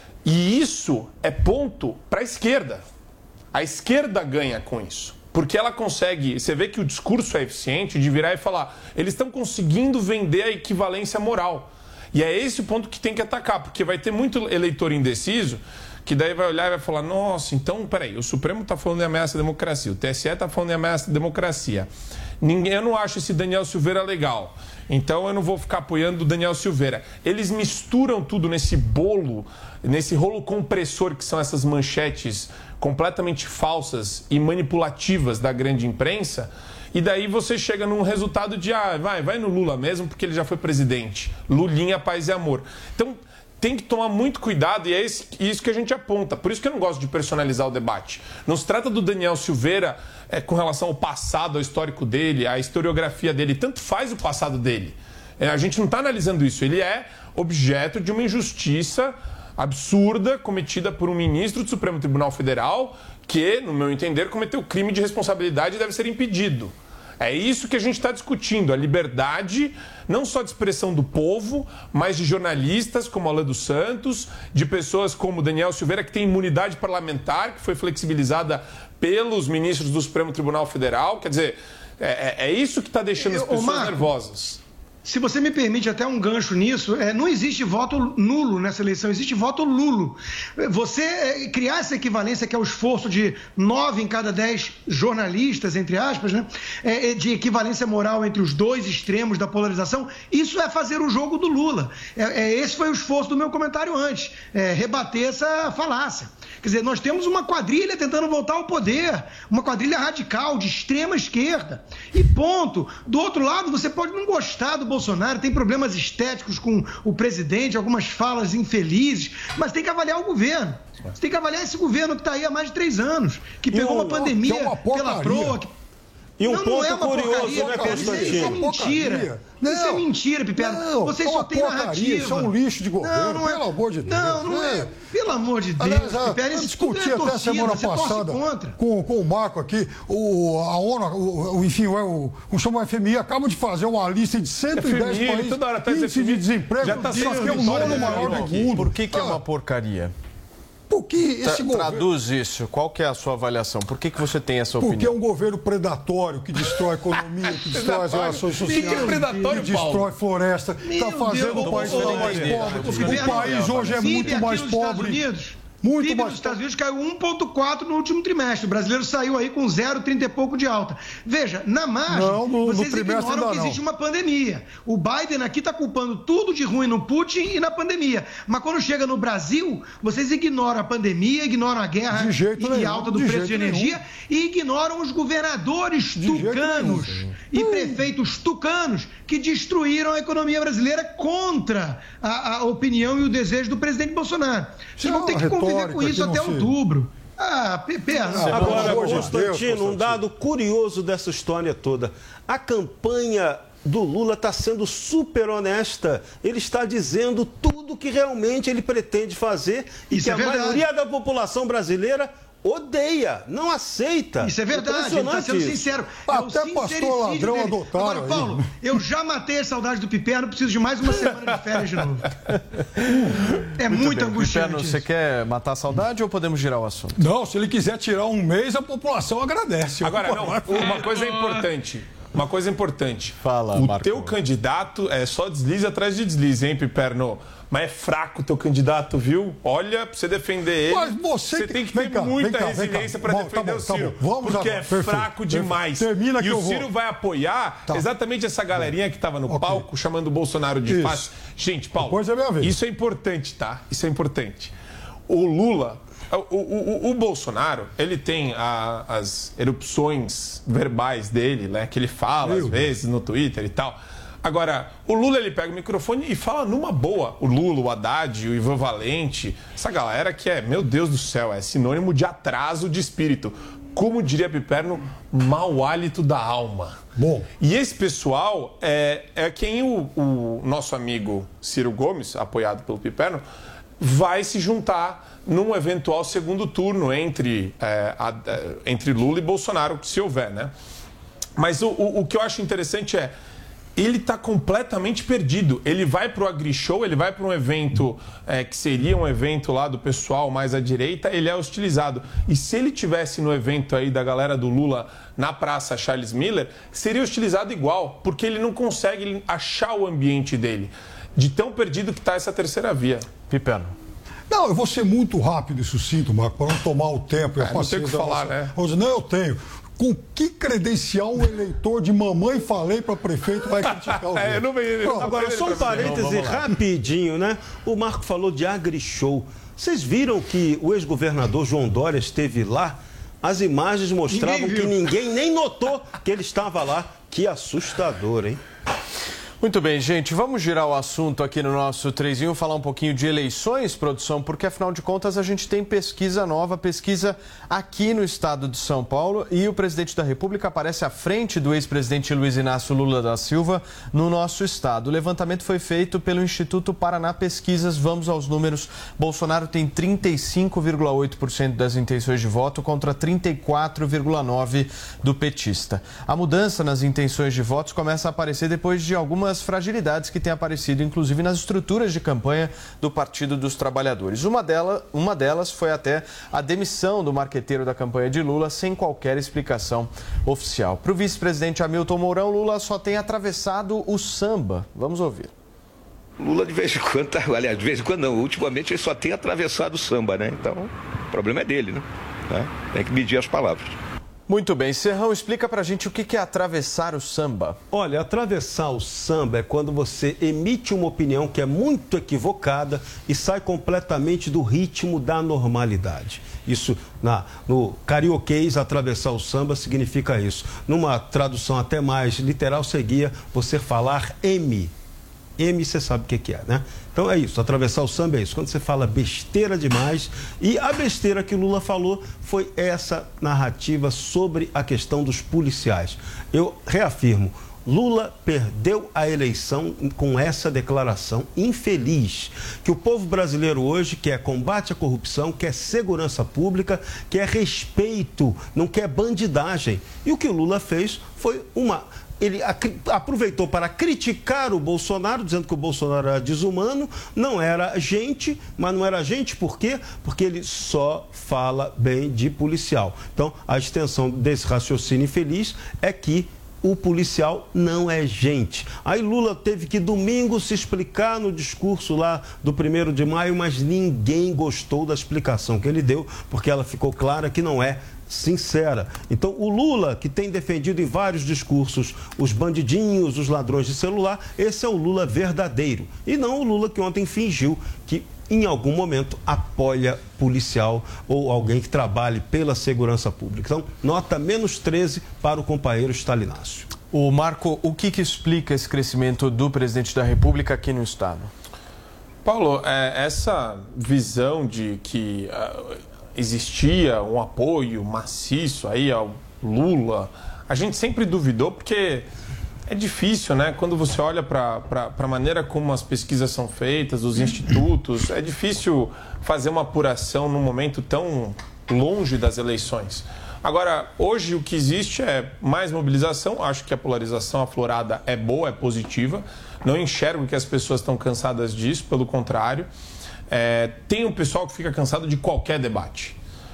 E isso é ponto para a esquerda. A esquerda ganha com isso. Porque ela consegue, você vê que o discurso é eficiente de virar e falar, eles estão conseguindo vender a equivalência moral. E é esse o ponto que tem que atacar, porque vai ter muito eleitor indeciso que daí vai olhar e vai falar, nossa, então, peraí, o Supremo está falando de ameaça à democracia, o T S E está falando de ameaça à democracia. Ninguém, eu não acho esse Daniel Silveira legal, então eu não vou ficar apoiando o Daniel Silveira. Eles misturam tudo nesse bolo, nesse rolo compressor que são essas manchetes completamente falsas e manipulativas da grande imprensa, e daí você chega num resultado de, ah, vai, vai no Lula mesmo, porque ele já foi presidente. Lulinha, paz e amor. Então, tem que tomar muito cuidado e é esse, isso que a gente aponta. Por isso que eu não gosto de personalizar o debate. Não se trata do Daniel Silveira é, com relação ao passado, ao histórico dele, à historiografia dele. Tanto faz o passado dele. É, a gente não está analisando isso. Ele é objeto de uma injustiça absurda cometida por um ministro do Supremo Tribunal Federal que, no meu entender, cometeu crime de responsabilidade e deve ser impedido. É isso que a gente está discutindo, a liberdade não só de expressão do povo, mas de jornalistas como Alan dos Santos, de pessoas como Daniel Silveira, que tem imunidade parlamentar, que foi flexibilizada pelos ministros do Supremo Tribunal Federal. Quer dizer, é, é isso que está deixando as pessoas Marco, nervosas. Se você me permite até um gancho nisso, é, não existe voto nulo nessa eleição, existe voto lulo. Você é, criar essa equivalência, que é o esforço de nove em cada dez jornalistas, entre aspas, né, é, de equivalência moral entre os dois extremos da polarização, isso é fazer o jogo do Lula. É, é, esse foi o esforço do meu comentário antes, é, rebater essa falácia. Quer dizer, nós temos uma quadrilha tentando voltar ao poder, uma quadrilha radical, de extrema esquerda, e ponto. Do outro lado, você pode não gostar do Bolsonaro, tem problemas estéticos com o presidente, algumas falas infelizes, mas tem que avaliar o governo. Você tem que avaliar esse governo que está aí há mais de três anos, que pegou uma pandemia é uma pela proa. Que... E um não, ponto não é curioso, né, Constantino? Isso é mentira. Não, isso é mentira, Piperno. Não, Vocês só têm narrativa. Isso é um lixo de governo, não, não é, pelo amor de Deus. Não, não é. é. Pelo amor de Deus, Aliás, Piperno, eu discuti é até a semana passada com, com o Marco aqui, o, a ONU, o, enfim, o, o, o F M I acaba de fazer uma lista de cento e dez países, toda hora tá índice de desemprego, já tá só que é o nono maior do mundo. Por que, que é uma porcaria? Porque esse governo... Traduz isso. Qual que é a sua avaliação? Por que, que você tem essa opinião? Porque é um governo predatório que destrói a economia, que destrói as relações sociais, que é predatório, que destrói Paulo? floresta, está fazendo Deus, o país ficar mais pobre. O país hoje é muito mais pobre. Muito P I B mais... dos Estados Unidos caiu um vírgula quatro no último trimestre. O brasileiro saiu aí com zero vírgula trinta e pouco de alta. Veja, na margem, não, no, vocês no ignoram que não. existe uma pandemia. O Biden aqui está culpando tudo de ruim no Putin e na pandemia. Mas quando chega no Brasil, vocês ignoram a pandemia, ignoram a guerra de jeito e nenhum, alta do de preço de energia nenhum. e ignoram os governadores de tucanos e hum. prefeitos tucanos que destruíram a economia brasileira contra a, a opinião e o desejo do presidente Bolsonaro. Vocês vão ter que conviver com isso até outubro. Ah, Perno. Agora, Constantino, um dado curioso dessa história toda. A campanha do Lula está sendo super honesta. Ele está dizendo tudo que realmente ele pretende fazer e isso que é a verdade. maioria da população brasileira odeia, não aceita. Isso é verdade, ele está sendo sincero. Até pastor ladrão adotaram. Agora, Paulo, eu já matei a saudade do Piperno, preciso de mais uma semana de férias de novo. É muito, muito angustiante. Piperno, você quer matar a saudade ou podemos girar o assunto? Não, se ele quiser tirar um mês, a população agradece. Agora, não, uma coisa é importante. Uma coisa importante. Fala, o Marco. teu candidato é só deslize atrás de deslize, hein, Piperno? Mas é fraco o teu candidato, viu? Olha, pra você defender ele, Mas você, você tem que vem ter cá, muita vem cá, resiliência vem cá. para Bom, defender tá bom, o Ciro. tá bom. Vamos porque agora. é Perfeito, fraco perfeito. demais. Termina que e eu o Ciro vou. vai apoiar Tá. exatamente essa galerinha que estava no Okay. palco chamando o Bolsonaro de Isso. fácil. Gente, Paulo, Depois é minha vez. isso é importante, tá? Isso é importante. O Lula... O, o, o, o Bolsonaro, ele tem a, as erupções verbais dele, né? Que ele fala Meu às vezes no Twitter e tal. Agora, o Lula, ele pega o microfone e fala numa boa. O Lula, o Haddad, o Ivan Valente, essa galera que é, meu Deus do céu, é sinônimo de atraso de espírito. Como diria Piperno, mau hálito da alma. Bom. E esse pessoal é, é quem o, o nosso amigo Ciro Gomes, apoiado pelo Piperno, vai se juntar num eventual segundo turno entre, é, a, entre Lula e Bolsonaro, se houver, né? Mas o, o, o que eu acho interessante é, ele está completamente perdido. Ele vai para o AgriShow, ele vai para um evento é, que seria um evento lá do pessoal mais à direita, ele é hostilizado. E se ele tivesse no evento aí da galera do Lula na Praça Charles Miller, seria hostilizado igual, porque ele não consegue achar o ambiente dele, de tão perdido que está essa terceira via. Piperno. Não, eu vou ser muito rápido e sucinto, Marco, para não tomar o tempo e a Ah, não tem o que paciência da falar, nossa- né? Hoje, não, eu tenho. Com que credencial um eleitor de mamãe falei para prefeito vai criticar o É, eu não vejo- Pronto. Agora, só um parêntese rapidinho, né? O Marco falou de AgriShow. Vocês viram que o ex-governador João Dória esteve lá? As imagens mostravam Ninguém que viu. ninguém nem notou que ele estava lá. Que assustador, hein? Muito bem, gente, vamos girar o assunto aqui no nosso trezinho, falar um pouquinho de eleições, produção, porque afinal de contas a gente tem pesquisa nova, pesquisa aqui no estado de São Paulo, e o presidente da República aparece à frente do ex-presidente Luiz Inácio Lula da Silva no nosso estado. O levantamento foi feito pelo Instituto Paraná Pesquisas. Vamos aos números. Bolsonaro tem trinta e cinco vírgula oito por cento das intenções de voto contra trinta e quatro vírgula nove por cento do petista. A mudança nas intenções de votos começa a aparecer depois de algumas as fragilidades que têm aparecido, inclusive nas estruturas de campanha do Partido dos Trabalhadores. Uma, dela, uma delas foi até a demissão do marqueteiro da campanha de Lula sem qualquer explicação oficial. Para o vice-presidente Hamilton Mourão, Lula só tem atravessado o samba. Vamos ouvir. Lula de vez em quando, tá, aliás, de vez em quando não, ultimamente ele só tem atravessado o samba, né? Então, o problema é dele, né? Tem que medir as palavras. Muito bem. Serrão, explica pra gente o que é atravessar o samba. Olha, atravessar o samba é quando você emite uma opinião que é muito equivocada e sai completamente do ritmo da normalidade. Isso, na, no carioquês, atravessar o samba significa isso. Numa tradução até mais literal, seria você falar M. M, você sabe o que que é, né? Então é isso, atravessar o samba é isso, quando você fala besteira demais. E a besteira que o Lula falou foi essa narrativa sobre a questão dos policiais. Eu reafirmo, Lula perdeu a eleição com essa declaração infeliz, que o povo brasileiro hoje quer combate à corrupção, quer segurança pública, quer respeito, não quer bandidagem. E o que o Lula fez foi uma... Ele aproveitou para criticar o Bolsonaro, dizendo que o Bolsonaro era desumano, não era gente, mas não era gente por quê? Porque ele só fala bem de policial. Então, a extensão desse raciocínio infeliz é que o policial não é gente. Aí Lula teve que domingo se explicar no discurso lá do primeiro de maio, mas ninguém gostou da explicação que ele deu, porque ela ficou clara que não é sincera. Então, o Lula, que tem defendido em vários discursos os bandidinhos, os ladrões de celular, esse é o Lula verdadeiro. E não o Lula que ontem fingiu que, em algum momento, apoia policial ou alguém que trabalhe pela segurança pública. Então, nota menos treze para o companheiro Stalinácio. O Marco, o que, que explica esse crescimento do presidente da República aqui no estado? Paulo, é, essa visão de que uh, existia um apoio maciço aí ao Lula, a gente sempre duvidou, porque é difícil, né? Quando você olha para a maneira como as pesquisas são feitas, os institutos, é difícil fazer uma apuração num momento tão longe das eleições. Agora, hoje o que existe é mais mobilização. Acho que a polarização aflorada é boa, é positiva. Não enxergo que as pessoas estão cansadas disso, pelo contrário. É, tem um pessoal que fica cansado de qualquer debate.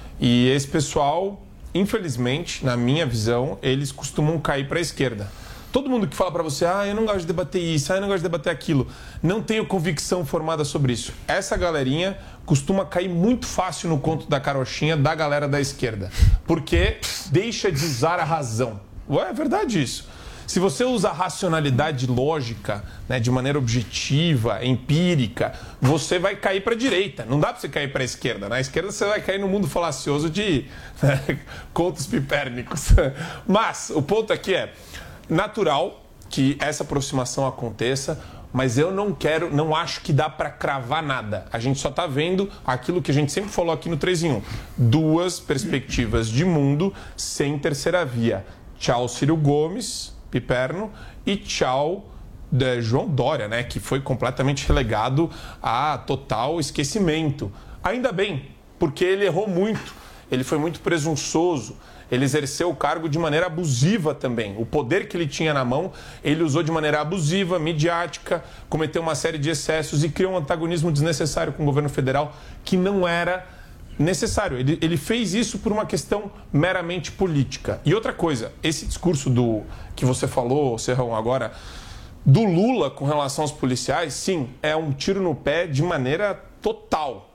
E esse pessoal, infelizmente, na minha visão, eles costumam cair para a esquerda. Todo mundo que fala para você, ah, eu não gosto de debater isso, ah, eu não gosto de debater aquilo, não tenho convicção formada sobre isso. Essa galerinha costuma cair muito fácil no conto da carochinha da galera da esquerda, porque deixa de usar a razão. Ué, é verdade isso. Se você usa a racionalidade lógica, né, de maneira objetiva, empírica, você vai cair para a direita. Não dá para você cair para a esquerda. Na esquerda você vai cair no mundo falacioso de né, contos pipérnicos. Mas o ponto aqui é natural que essa aproximação aconteça, mas eu não quero, não acho que dá para cravar nada. A gente só está vendo aquilo que a gente sempre falou aqui no três em um. Duas perspectivas de mundo sem terceira via. Tchau, Ciro Gomes, Piperno, e tchau, de João Dória, né, que foi completamente relegado a total esquecimento. Ainda bem, porque ele errou muito, ele foi muito presunçoso, ele exerceu o cargo de maneira abusiva também. O poder que ele tinha na mão, ele usou de maneira abusiva, midiática, cometeu uma série de excessos e criou um antagonismo desnecessário com o governo federal que não era necessário. Ele, ele fez isso por uma questão meramente política. E outra coisa, esse discurso do que você falou, Serrão, agora, do Lula com relação aos policiais, sim, é um tiro no pé de maneira total.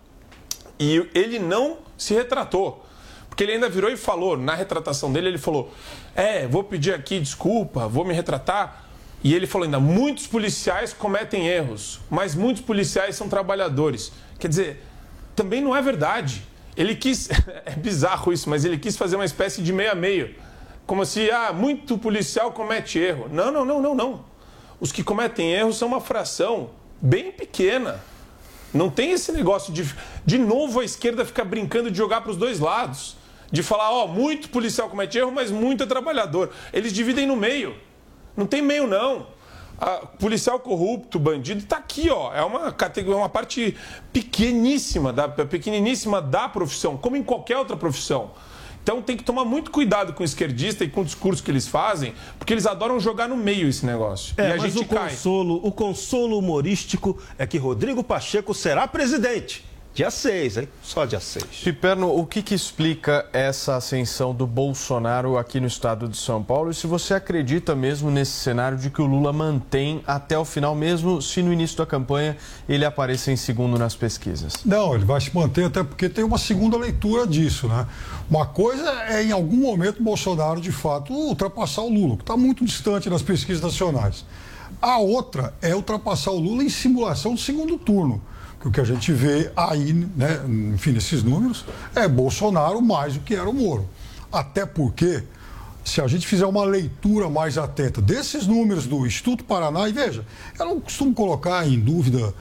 E ele não se retratou. Porque ele ainda virou e falou, na retratação dele, ele falou, é, vou pedir aqui desculpa, vou me retratar. E ele falou ainda, muitos policiais cometem erros, mas muitos policiais são trabalhadores. Quer dizer, também não é verdade. Ele quis, é bizarro isso, mas ele quis fazer uma espécie de meio a meio. Como se, ah, muito policial comete erro. Não, não, não, não, não. Os que cometem erro são uma fração bem pequena. Não tem esse negócio de, de novo, a esquerda ficar brincando de jogar para os dois lados. De falar, ó, muito policial comete erro, mas muito é trabalhador. Eles dividem no meio. Não tem meio, não. A policial corrupto, bandido, está aqui, ó. É uma categoria, uma parte pequeníssima da, pequeniníssima da profissão, como em qualquer outra profissão. Então tem que tomar muito cuidado com o esquerdista e com o discurso que eles fazem, porque eles adoram jogar no meio esse negócio. É, e a mas gente o cai. consolo, o consolo humorístico é que Rodrigo Pacheco será presidente. Dia seis, hein? Só dia seis. Piperno, o que, que explica essa ascensão do Bolsonaro aqui no estado de São Paulo? E se você acredita mesmo nesse cenário de que o Lula mantém até o final, mesmo se no início da campanha ele apareça em segundo nas pesquisas? Não, ele vai se manter até porque tem uma segunda leitura disso, né? Uma coisa é, em algum momento, Bolsonaro, de fato, ultrapassar o Lula, que está muito distante nas pesquisas nacionais. A outra é ultrapassar o Lula em simulação do segundo turno. Que o que a gente vê aí, né, enfim, nesses números, é Bolsonaro mais do que era o Moro. Até porque, se a gente fizer uma leitura mais atenta desses números do Instituto Paraná, e veja, eu não costumo colocar em dúvida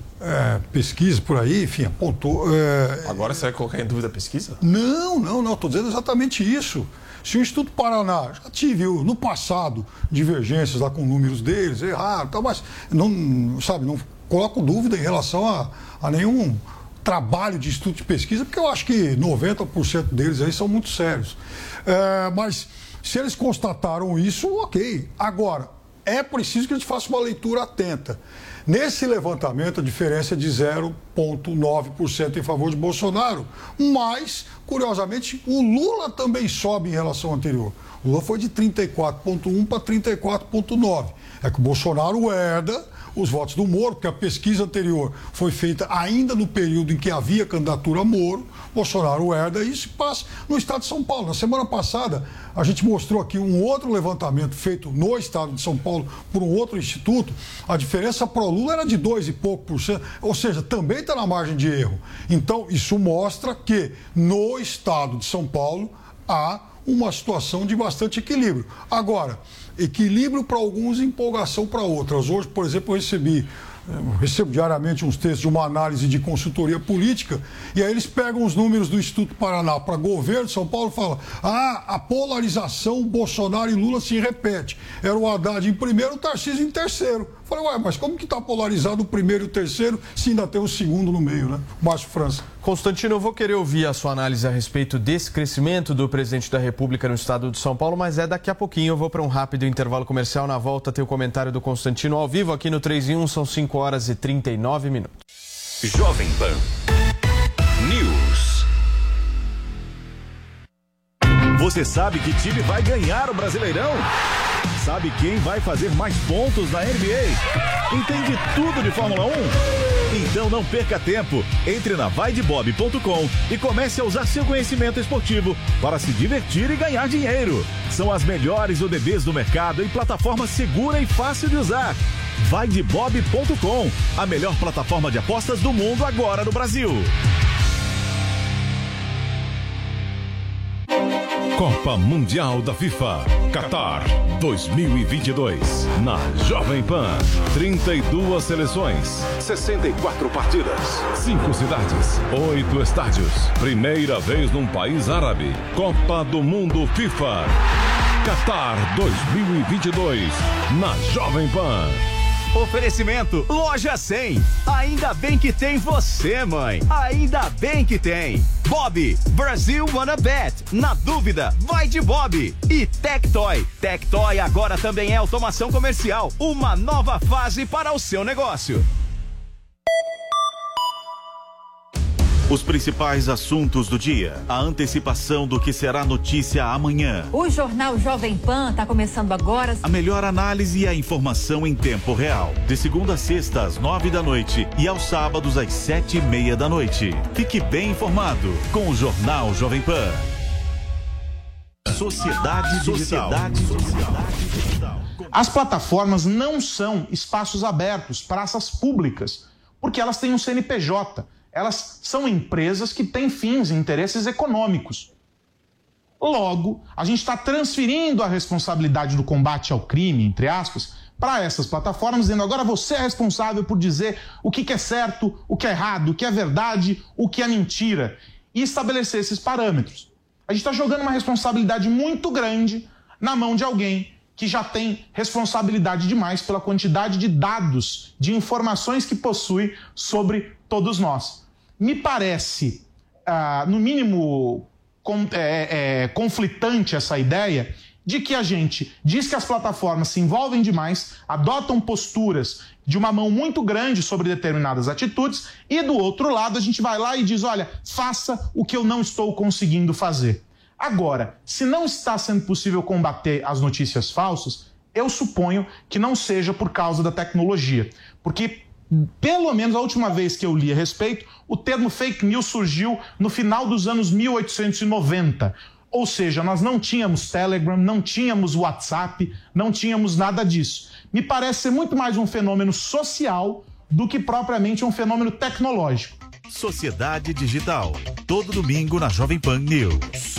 é, pesquisa por aí, enfim, apontou... É... Agora você vai colocar em dúvida a pesquisa? Não, não, não, estou dizendo exatamente isso. Se o Instituto Paraná já tive no passado divergências lá com números deles, erraram, tá, mas não, sabe, não coloco dúvida em relação a, a nenhum trabalho de estudo de pesquisa, porque eu acho que noventa por cento deles aí são muito sérios. É, mas se eles constataram isso, ok. Agora, é preciso que a gente faça uma leitura atenta. Nesse levantamento, a diferença é de zero vírgula nove por cento em favor de Bolsonaro, mas, curiosamente, o Lula também sobe em relação ao anterior. O Lula foi de trinta e quatro vírgula um para trinta e quatro vírgula nove. É que o Bolsonaro herda os votos do Moro, porque a pesquisa anterior foi feita ainda no período em que havia candidatura a Moro. Bolsonaro herda isso e passa no estado de São Paulo. Na semana passada, a gente mostrou aqui um outro levantamento feito no estado de São Paulo por um outro instituto. A diferença para o Lula era de dois e pouco por cento, ou seja, também está na margem de erro. Então, isso mostra que no estado de São Paulo há uma situação de bastante equilíbrio. Agora, equilíbrio para alguns e empolgação para outras. Hoje, por exemplo, eu recebi, eu recebo diariamente uns textos de uma análise de consultoria política, e aí eles pegam os números do Instituto Paraná para governo de São Paulo e falam, ah, a polarização Bolsonaro e Lula se repete. Era o Haddad em primeiro, o Tarcísio em terceiro. Falei, ué, mas como que está polarizado o primeiro e o terceiro se ainda tem o segundo no meio, né? Márcio França. Constantino, eu vou querer ouvir a sua análise a respeito desse crescimento do presidente da República no estado de São Paulo, mas é daqui a pouquinho. Eu vou para um rápido intervalo comercial. Na volta tem o comentário do Constantino ao vivo aqui no três em um, são cinco horas e trinta e nove minutos. Jovem Pan News. Você sabe que time vai ganhar o Brasileirão? Sabe quem vai fazer mais pontos na N B A? Entende tudo de Fórmula um? Então não perca tempo. Entre na vai de bob ponto com e comece a usar seu conhecimento esportivo para se divertir e ganhar dinheiro. São as melhores O D Bs do mercado em plataforma segura e fácil de usar. vai de bob ponto com, a melhor plataforma de apostas do mundo agora no Brasil. Copa Mundial da FIFA, Qatar dois mil e vinte e dois, na Jovem Pan. trinta e duas seleções, sessenta e quatro partidas, cinco cidades, oito estádios. Primeira vez num país árabe. Copa do Mundo FIFA, Qatar dois mil e vinte e dois, na Jovem Pan. Oferecimento Loja cem. Ainda bem que tem você, mãe. Ainda bem que tem. Bob, Brasil Wanna Bet. Na dúvida, vai de Bob. E Tectoy. Tectoy agora também é automação comercial. Uma nova fase para o seu negócio. Os principais assuntos do dia, a antecipação do que será notícia amanhã. O Jornal Jovem Pan está começando agora. A melhor análise e a informação em tempo real. De segunda a sexta, às nove da noite e aos sábados, às sete e meia da noite. Fique bem informado com o Jornal Jovem Pan. Sociedade Digital. Sociedade Digital. As plataformas não são espaços abertos, praças públicas, porque elas têm um C N P J. Elas são empresas que têm fins e interesses econômicos. Logo, a gente está transferindo a responsabilidade do combate ao crime, entre aspas, para essas plataformas, dizendo agora você é responsável por dizer o que é certo, o que é errado, o que é verdade, o que é mentira, e estabelecer esses parâmetros. A gente está jogando uma responsabilidade muito grande na mão de alguém que já tem responsabilidade demais pela quantidade de dados, de informações que possui sobre todos nós. Me parece, ah, no mínimo, com, é, é, conflitante essa ideia de que a gente diz que as plataformas se envolvem demais, adotam posturas de uma mão muito grande sobre determinadas atitudes e, do outro lado, a gente vai lá e diz, olha, faça o que eu não estou conseguindo fazer. Agora, se não está sendo possível combater as notícias falsas, eu suponho que não seja por causa da tecnologia, porque pelo menos a última vez que eu li a respeito, o termo fake news surgiu no final dos anos mil oitocentos e noventa. Ou seja, nós não tínhamos Telegram, não tínhamos WhatsApp, não tínhamos nada disso. Me parece ser muito mais um fenômeno social do que propriamente um fenômeno tecnológico. Sociedade Digital, todo domingo na Jovem Pan News.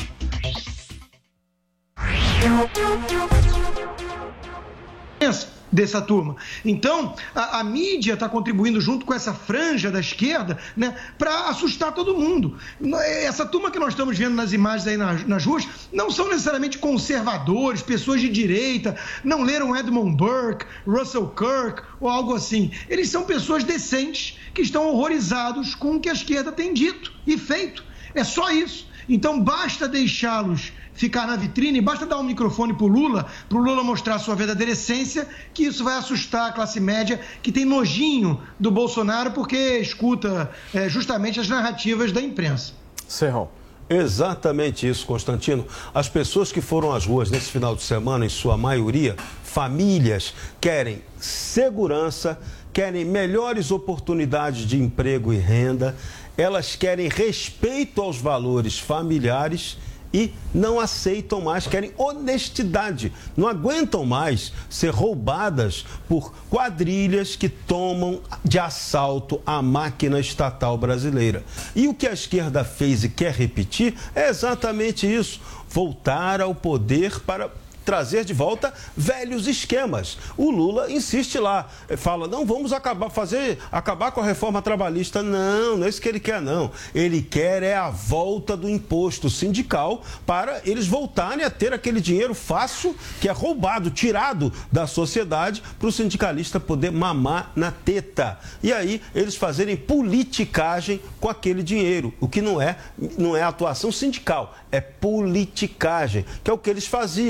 Dessa turma. Então, a, a mídia está contribuindo junto com essa franja da esquerda, né, para assustar todo mundo. Essa turma que nós estamos vendo nas imagens aí nas, nas ruas não são necessariamente conservadores, pessoas de direita, não leram Edmund Burke, Russell Kirk ou algo assim. Eles são pessoas decentes que estão horrorizados com o que a esquerda tem dito e feito. É só isso. Então, basta deixá-los ficar na vitrine, basta dar um microfone para o Lula, para o Lula mostrar a sua verdadeira essência, que isso vai assustar a classe média que tem nojinho do Bolsonaro porque escuta é, justamente as narrativas da imprensa. Serrão. Exatamente isso, Constantino. As pessoas que foram às ruas nesse final de semana, em sua maioria, famílias, querem segurança, querem melhores oportunidades de emprego e renda, elas querem respeito aos valores familiares e não aceitam mais, querem honestidade. Não aguentam mais ser roubadas por quadrilhas que tomam de assalto a máquina estatal brasileira. E o que a esquerda fez e quer repetir é exatamente isso: voltar ao poder para trazer de volta velhos esquemas. O Lula insiste lá, fala, não, vamos acabar, fazer, acabar com a reforma trabalhista. Não, não é isso que ele quer, não. Ele quer é a volta do imposto sindical para eles voltarem a ter aquele dinheiro fácil que é roubado, tirado da sociedade, para o sindicalista poder mamar na teta. E aí eles fazerem politicagem com aquele dinheiro, o que não é, não é atuação sindical, é politicagem, que é o que eles faziam. E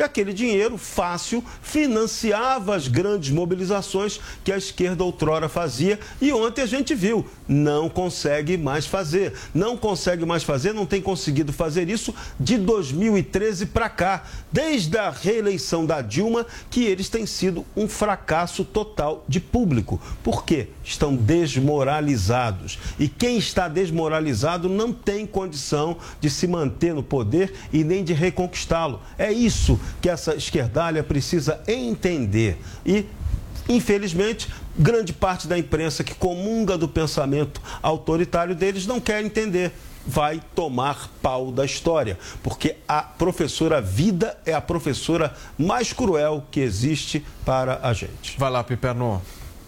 E aquele dinheiro fácil financiava as grandes mobilizações que a esquerda outrora fazia. E ontem a gente viu, não consegue mais fazer. Não consegue mais fazer, não tem conseguido fazer isso de dois mil e treze para cá. Desde a reeleição da Dilma, que eles têm sido um fracasso total de público. Por quê? Estão desmoralizados. E quem está desmoralizado não tem condição de se manter no poder e nem de reconquistá-lo. É isso que essa esquerdalha precisa entender. E, infelizmente, grande parte da imprensa que comunga do pensamento autoritário deles não quer entender. Vai tomar pau da história, porque a professora vida é a professora mais cruel que existe para a gente. Vai lá, Piperno.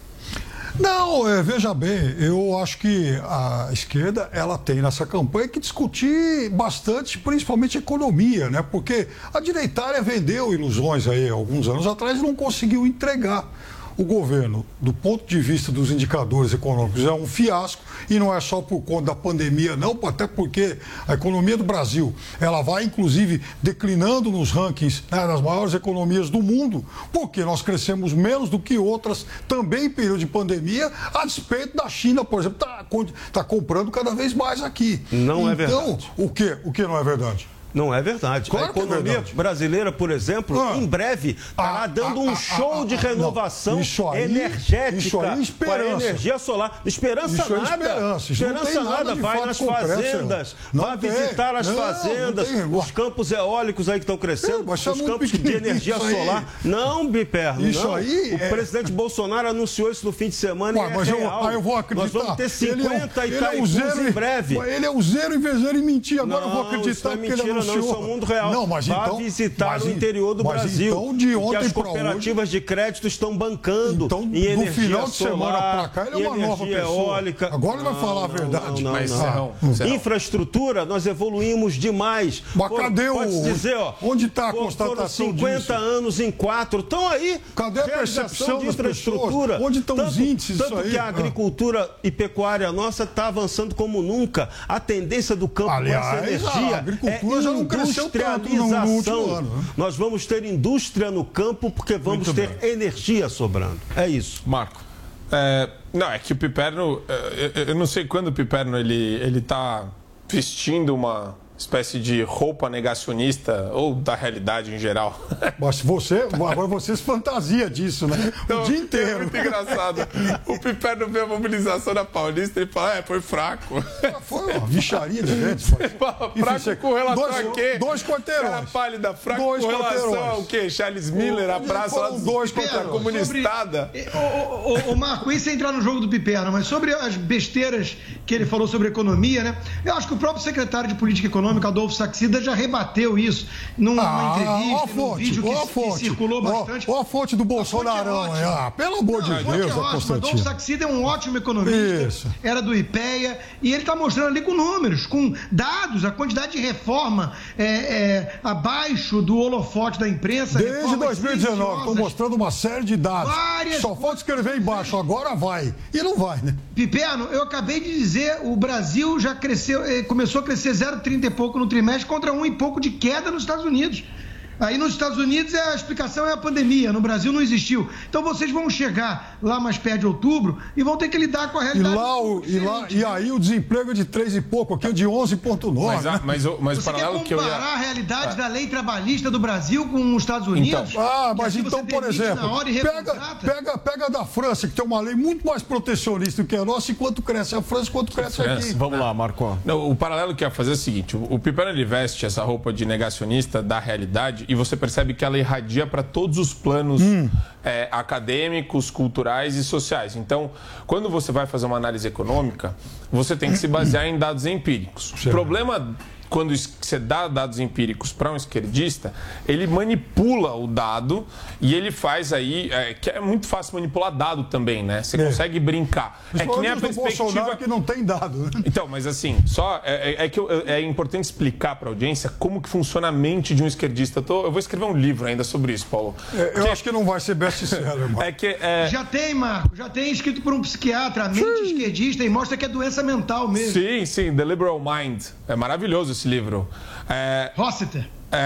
Não, é, veja bem, eu acho que a esquerda, ela tem nessa campanha que discutir bastante, principalmente economia, né? Porque a direitária vendeu ilusões aí alguns anos atrás e não conseguiu entregar. O governo, do ponto de vista dos indicadores econômicos, é um fiasco e não é só por conta da pandemia, não, até porque a economia do Brasil, ela vai, inclusive, declinando nos rankings, né, das maiores economias do mundo, porque nós crescemos menos do que outras, também em período de pandemia, a despeito da China, por exemplo, está tá comprando cada vez mais aqui. Não então, é verdade. Então, o quê? O que não é verdade? Não é verdade. Claro a economia que é verdade. brasileira, por exemplo, ah, em breve estará ah, dando ah, um show ah, de renovação isso aí, energética isso aí, esperança. com a energia solar. Esperança isso nada. É esperança. Isso esperança não nada. nada Vai nas fazendas, vai tem. visitar as não, fazendas, não os campos eólicos aí que estão crescendo, é, os campos de energia solar. Não, Biperno, isso não. Aí o é... presidente Bolsonaro anunciou isso no fim de semana Ué, e é mas real. Eu, ah, eu vou acreditar. Nós vamos ter cinquenta ele é, Itaicus ele é em breve. Ele é o zero em vez de mentir. Agora não, eu vou acreditar isso não é porque mentira, ele anunciou. Não, isso é o mundo real. Não, mas Vá então, visitar mas, o interior do mas Brasil. Então, de ontem que as para cooperativas hoje, de crédito estão bancando então, em energia do final de solar, semana para cá, ele é uma nova pessoa. Eólica. Agora ele vai não, falar a não, verdade. Não, não, mas, não. ah, Infraestrutura, nós evoluímos demais. Mas Pô, cadê o... Pode dizer, ó, onde está a constatação foram cinquenta disso? anos em quatro. Estão aí. Cadê a percepção de das infraestrutura? Pessoas? Onde estão tanto, os índices Tanto aí? que a agricultura ah. e pecuária nossa está avançando como nunca. A tendência do campo Aliás, com essa energia a agricultura é já não cresceu tanto no, no último ano. Né? Nós vamos ter indústria no campo porque vamos Muito ter bem. energia sobrando. É isso. Marco. É, não, é que o Piperno, eu, eu não sei quando o Piperno ele, ele tá vestindo uma espécie de roupa negacionista ou da realidade em geral. Mas você, agora você se fantasia disso, né? O então, dia inteiro. É muito engraçado. O Piperno vê a mobilização da Paulista e fala, é, foi fraco. Foi uma bicharia de gente. Fraco Enfim, com relação dois, a quê? Dois quarteirões. Cara pálida, fraco dois com relação ao quê? Charles Miller, a praça lá dos dois contra a comunistada. Ô, ô, Marco, isso é entrar no jogo do Piperno, mas sobre as besteiras que ele falou sobre economia, né? Eu acho que o próprio secretário de Política Econômica, Adolfo Saxida, já rebateu isso numa ah, entrevista, ó fonte, num vídeo que, ó fonte, que circulou bastante. Ó a fonte do Bolsonaro. É ah, pelo amor Não, de Deus, é Constantino. Adolfo Saxida é um ótimo economista, isso. Era do IPEA, e ele está mostrando ali com números, com dados, a quantidade de reforma é, é, abaixo do holofote da imprensa. Desde dois mil e dezenove, estou mostrando uma série de dados. Várias... Só falta escrever embaixo, agora vai. E não vai, né? Piperno, eu acabei de dizer, o Brasil já cresceu, começou a crescer zero vírgula trinta e pouco no trimestre contra um e pouco de queda nos Estados Unidos. Aí nos Estados Unidos a explicação é a pandemia, no Brasil não existiu. Então vocês vão chegar lá mais perto de outubro e vão ter que lidar com a realidade. E, lá, o, e, lá, e aí o desemprego é de três e pouco, aqui é de onze vírgula nove. Mas, mas, mas Você o paralelo quer que eu ia... comparar a realidade é. da lei trabalhista do Brasil com os Estados Unidos? Então, ah, mas então, por exemplo, pega, pega, pega da França, que tem uma lei muito mais protecionista do que a nossa, e quanto cresce a França, quanto cresce aqui. Vamos lá, Marco. Não, o paralelo que eu ia fazer é o seguinte, o Piperno ele veste essa roupa de negacionista da realidade e você percebe que ela irradia para todos os planos hum. é, acadêmicos, culturais e sociais. Então, quando você vai fazer uma análise econômica, você tem que se basear em dados empíricos. O problema, quando você dá dados empíricos para um esquerdista, ele manipula o dado e ele faz aí, é, que é muito fácil manipular dado também, né? Você é. consegue brincar. Os é que nem a perspectiva Bolsonaro que não tem dado. Né? Então, mas assim, só é, é que eu, é importante explicar para a audiência como que funciona a mente de um esquerdista. Eu, tô, eu vou escrever um livro ainda sobre isso, Paulo. É, eu acho que não vai ser best-seller, é que é... Já tem, Marco, já tem escrito por um psiquiatra, a mente sim. esquerdista, e mostra que é doença mental mesmo. Sim, sim, The Liberal Mind. É maravilhoso esse livro. É... Rossiter. É...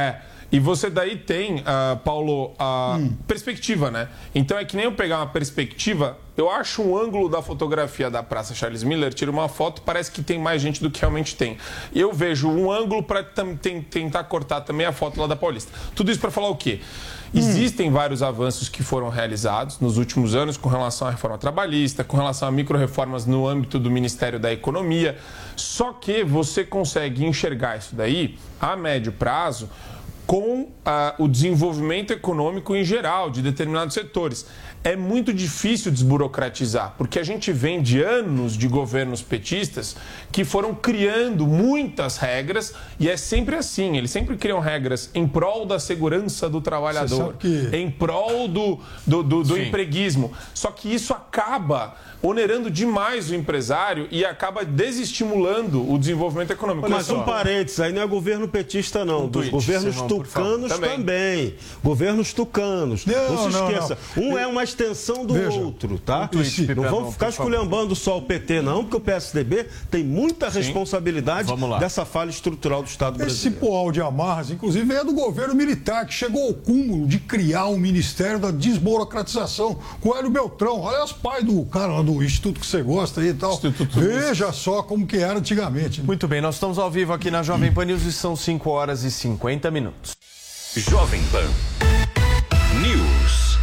E você daí tem, uh, Paulo, a hum. perspectiva, né? Então é que nem eu pegar uma perspectiva, eu acho um ângulo da fotografia da Praça Charles Miller, tiro uma foto, parece que tem mais gente do que realmente tem. E eu vejo um ângulo para tentar cortar também a foto lá da Paulista. Tudo isso para falar o quê? Existem hum. vários avanços que foram realizados nos últimos anos com relação à reforma trabalhista, com relação a micro-reformas no âmbito do Ministério da Economia. Só que você consegue enxergar isso daí a médio prazo com uh, o desenvolvimento econômico em geral de determinados setores. É muito difícil desburocratizar, porque a gente vem de anos de governos petistas que foram criando muitas regras, e é sempre assim, eles sempre criam regras em prol da segurança do trabalhador, que... em prol do, do, do, do empreguismo. Só que isso acaba onerando demais o empresário e acaba desestimulando o desenvolvimento econômico. Mas um parênteses, aí não é governo petista não, um dos tweet, governos Simão, tucanos também. também. Governos tucanos. Não, não se não, esqueça, não. um é uma extensão do Veja, outro, tá? Um tweet, não vamos ficar esculhambando só o P T não, porque o P S D B tem muita Sim. responsabilidade dessa falha estrutural do Estado brasileiro. Esse poal de amarras, inclusive, é do governo militar, que chegou ao cúmulo de criar um Ministério da Desburocratização com o Hélio Beltrão. Olha os pais do cara lá do instituto que você gosta aí e tal. Instituto Veja só como que era antigamente. Né? Muito bem, nós estamos ao vivo aqui na Jovem Pan News e são cinco horas e cinquenta minutos. Jovem Pan News.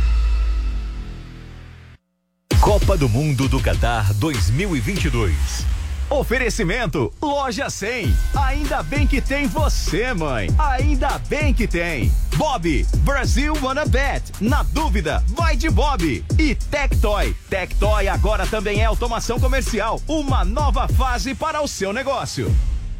Copa do Mundo do Catar dois mil e vinte e dois. Oferecimento Loja cem. Ainda bem que tem você, mãe. Ainda bem que tem. Bob, Brasil Wanna Bet. Na dúvida, vai de Bob. E Tectoy. Tectoy agora também é automação comercial. Uma nova fase para o seu negócio.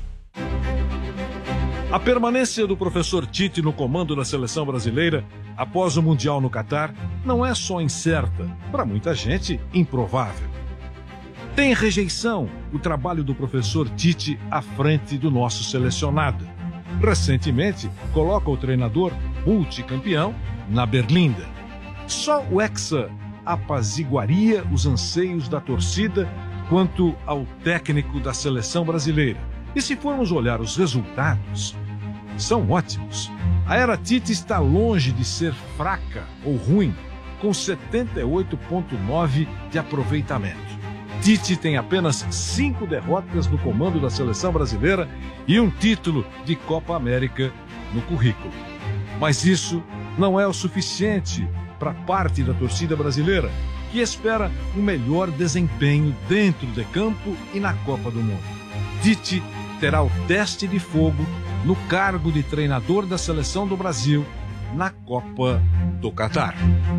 A permanência do professor Tite no comando da seleção brasileira após o Mundial no Catar não é só incerta, para muita gente, improvável. Tem rejeição o trabalho do professor Tite à frente do nosso selecionado. Recentemente, coloca o treinador multicampeão na berlinda. Só o Hexa apaziguaria os anseios da torcida quanto ao técnico da seleção brasileira. E se formos olhar os resultados, são ótimos. A era Tite está longe de ser fraca ou ruim, com setenta e oito vírgula nove por cento de aproveitamento. Tite tem apenas cinco derrotas no comando da seleção brasileira e um título de Copa América no currículo. Mas isso não é o suficiente para parte da torcida brasileira, que espera um melhor desempenho dentro de campo e na Copa do Mundo. Tite terá o teste de fogo no cargo de treinador da seleção do Brasil na Copa do Catar.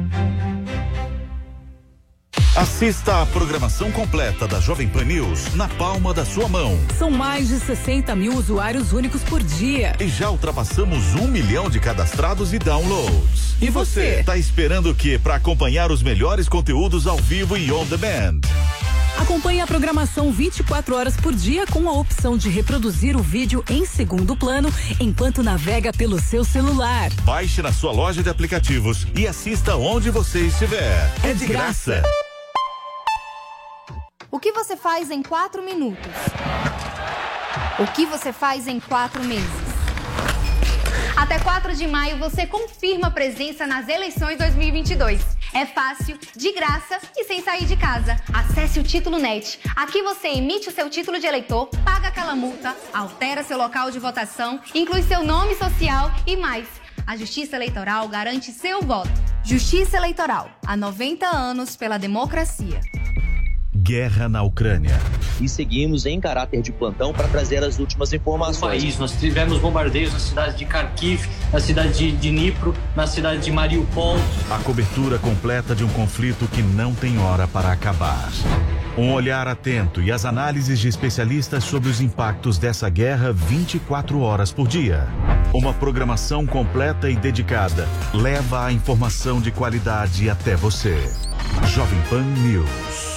Assista a programação completa da Jovem Pan News na palma da sua mão. São mais de sessenta mil usuários únicos por dia. E já ultrapassamos um milhão de cadastrados e downloads. E você? Tá esperando o quê para acompanhar os melhores conteúdos ao vivo e on demand? Acompanhe a programação vinte e quatro horas por dia com a opção de reproduzir o vídeo em segundo plano enquanto navega pelo seu celular. Baixe na sua loja de aplicativos e assista onde você estiver. É de graça. O que você faz em quatro minutos? O que você faz em quatro meses? Até quatro de maio você confirma presença nas eleições dois mil e vinte e dois. É fácil, de graça e sem sair de casa. Acesse o Título Net. Aqui você emite o seu título de eleitor, paga aquela multa, altera seu local de votação, inclui seu nome social e mais. A Justiça Eleitoral garante seu voto. Justiça Eleitoral, há noventa anos pela democracia. Guerra na Ucrânia. E seguimos em caráter de plantão para trazer as últimas informações. No país, nós tivemos bombardeios na cidade de Kharkiv, na cidade de Dnipro, na cidade de Mariupol. A cobertura completa de um conflito que não tem hora para acabar. Um olhar atento e as análises de especialistas sobre os impactos dessa guerra vinte e quatro horas por dia. Uma programação completa e dedicada leva a informação de qualidade até você. Jovem Pan News.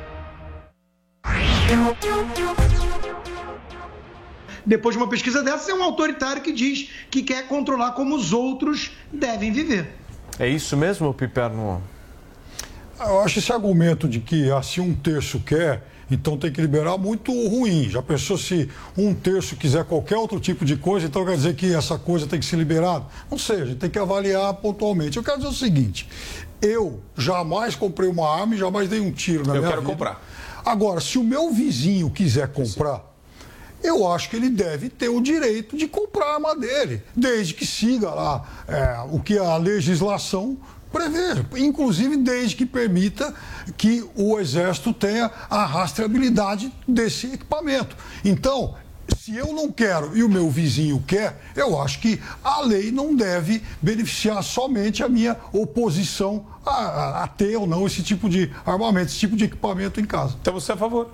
Depois de uma pesquisa dessa, é um autoritário que diz que quer controlar como os outros devem viver. É isso mesmo, Piperno? eu acho esse argumento de que assim um terço quer, então tem que liberar, muito ruim. Já pensou se um terço quiser qualquer outro tipo de coisa, então quer dizer que essa coisa tem que ser liberada? Não sei, a gente tem que avaliar pontualmente. Eu quero dizer o seguinte, eu jamais comprei uma arma e jamais dei um tiro na eu minha vida. Eu quero comprar. Agora, se o meu vizinho quiser comprar, eu acho que ele deve ter o direito de comprar a arma dele, desde que siga lá é, o que a legislação preveja, inclusive desde que permita que o Exército tenha a rastreabilidade desse equipamento. Então, se eu não quero e o meu vizinho quer, eu acho que a lei não deve beneficiar somente a minha oposição a, a, a ter ou não esse tipo de armamento, esse tipo de equipamento em casa. Então você é a favor?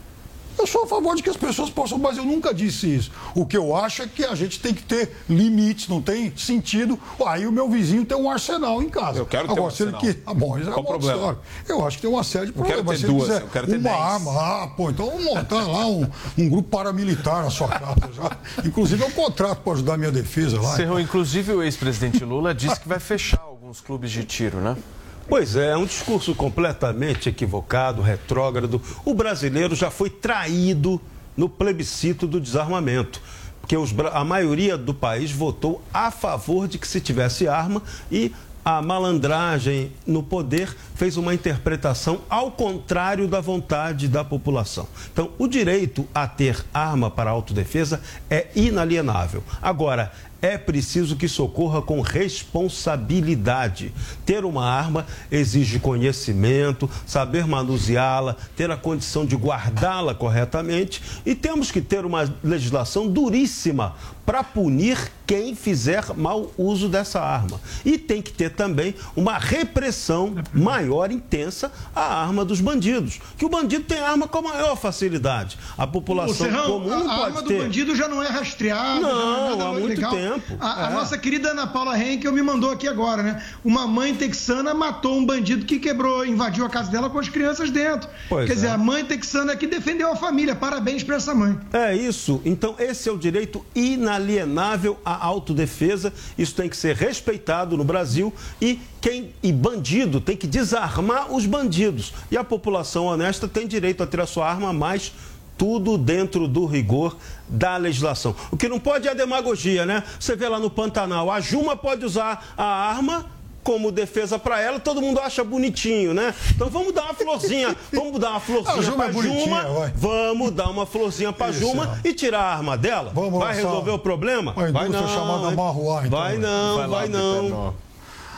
Eu sou a favor de que as pessoas possam, mas eu nunca disse isso. O que eu acho é que a gente tem que ter limites, não tem sentido. Aí o meu vizinho tem um arsenal em casa. Eu quero ter Agora, um se ele arsenal. que... Ah, bom, isso é Qual uma problema? história. Eu acho que tem uma série de problemas. problemas. Eu quero ter se duas, ele eu quero ter uma dez. arma, ah, pô, então vamos montar lá um, um grupo paramilitar na sua casa. Já. Inclusive, eu contrato para ajudar a minha defesa lá. Serrão, inclusive o ex-presidente Lula disse que vai fechar alguns clubes de tiro, né? Pois é, é um discurso completamente equivocado, retrógrado. O brasileiro já foi traído no plebiscito do desarmamento, porque os, a maioria do país votou a favor de que se tivesse arma e a malandragem no poder fez uma interpretação ao contrário da vontade da população. Então, o direito a ter arma para autodefesa é inalienável. Agora, é preciso que socorra com responsabilidade. Ter uma arma exige conhecimento, saber manuseá-la, ter a condição de guardá-la corretamente e temos que ter uma legislação duríssima para punir quem fizer mau uso dessa arma. E tem que ter também uma repressão maior, intensa, à arma dos bandidos. Que o bandido tem arma com a maior facilidade. A população Serrão, comum não a pode arma ter. do bandido já não é rastreada. Não, não é nada há muito legal. tempo. A, a É. nossa querida Ana Paula Henkel me mandou aqui agora, né? Uma mãe texana matou um bandido que quebrou, invadiu a casa dela com as crianças dentro. Pois Quer é. dizer, a mãe texana que defendeu a família. Parabéns para essa mãe. É isso. Então, esse é o direito inalienável à autodefesa. Isso tem que ser respeitado no Brasil e quem e bandido tem que desarmar os bandidos. E a população honesta tem direito a ter a sua arma, mas tudo dentro do rigor da legislação. O que não pode é a demagogia, né? Você vê lá no Pantanal, a Juma pode usar a arma como defesa para ela, todo mundo acha bonitinho, né? Então vamos dar uma florzinha, vamos dar uma florzinha A Juma para é bonitinha, Juma, vai. vamos dar uma florzinha para Isso, Juma é. e tirar a arma dela. Vamos vai lançar resolver o problema? uma Vai indústria não. chamada hein? Marruá, então, vai né? não, Vai lá, vai Peter, não. não.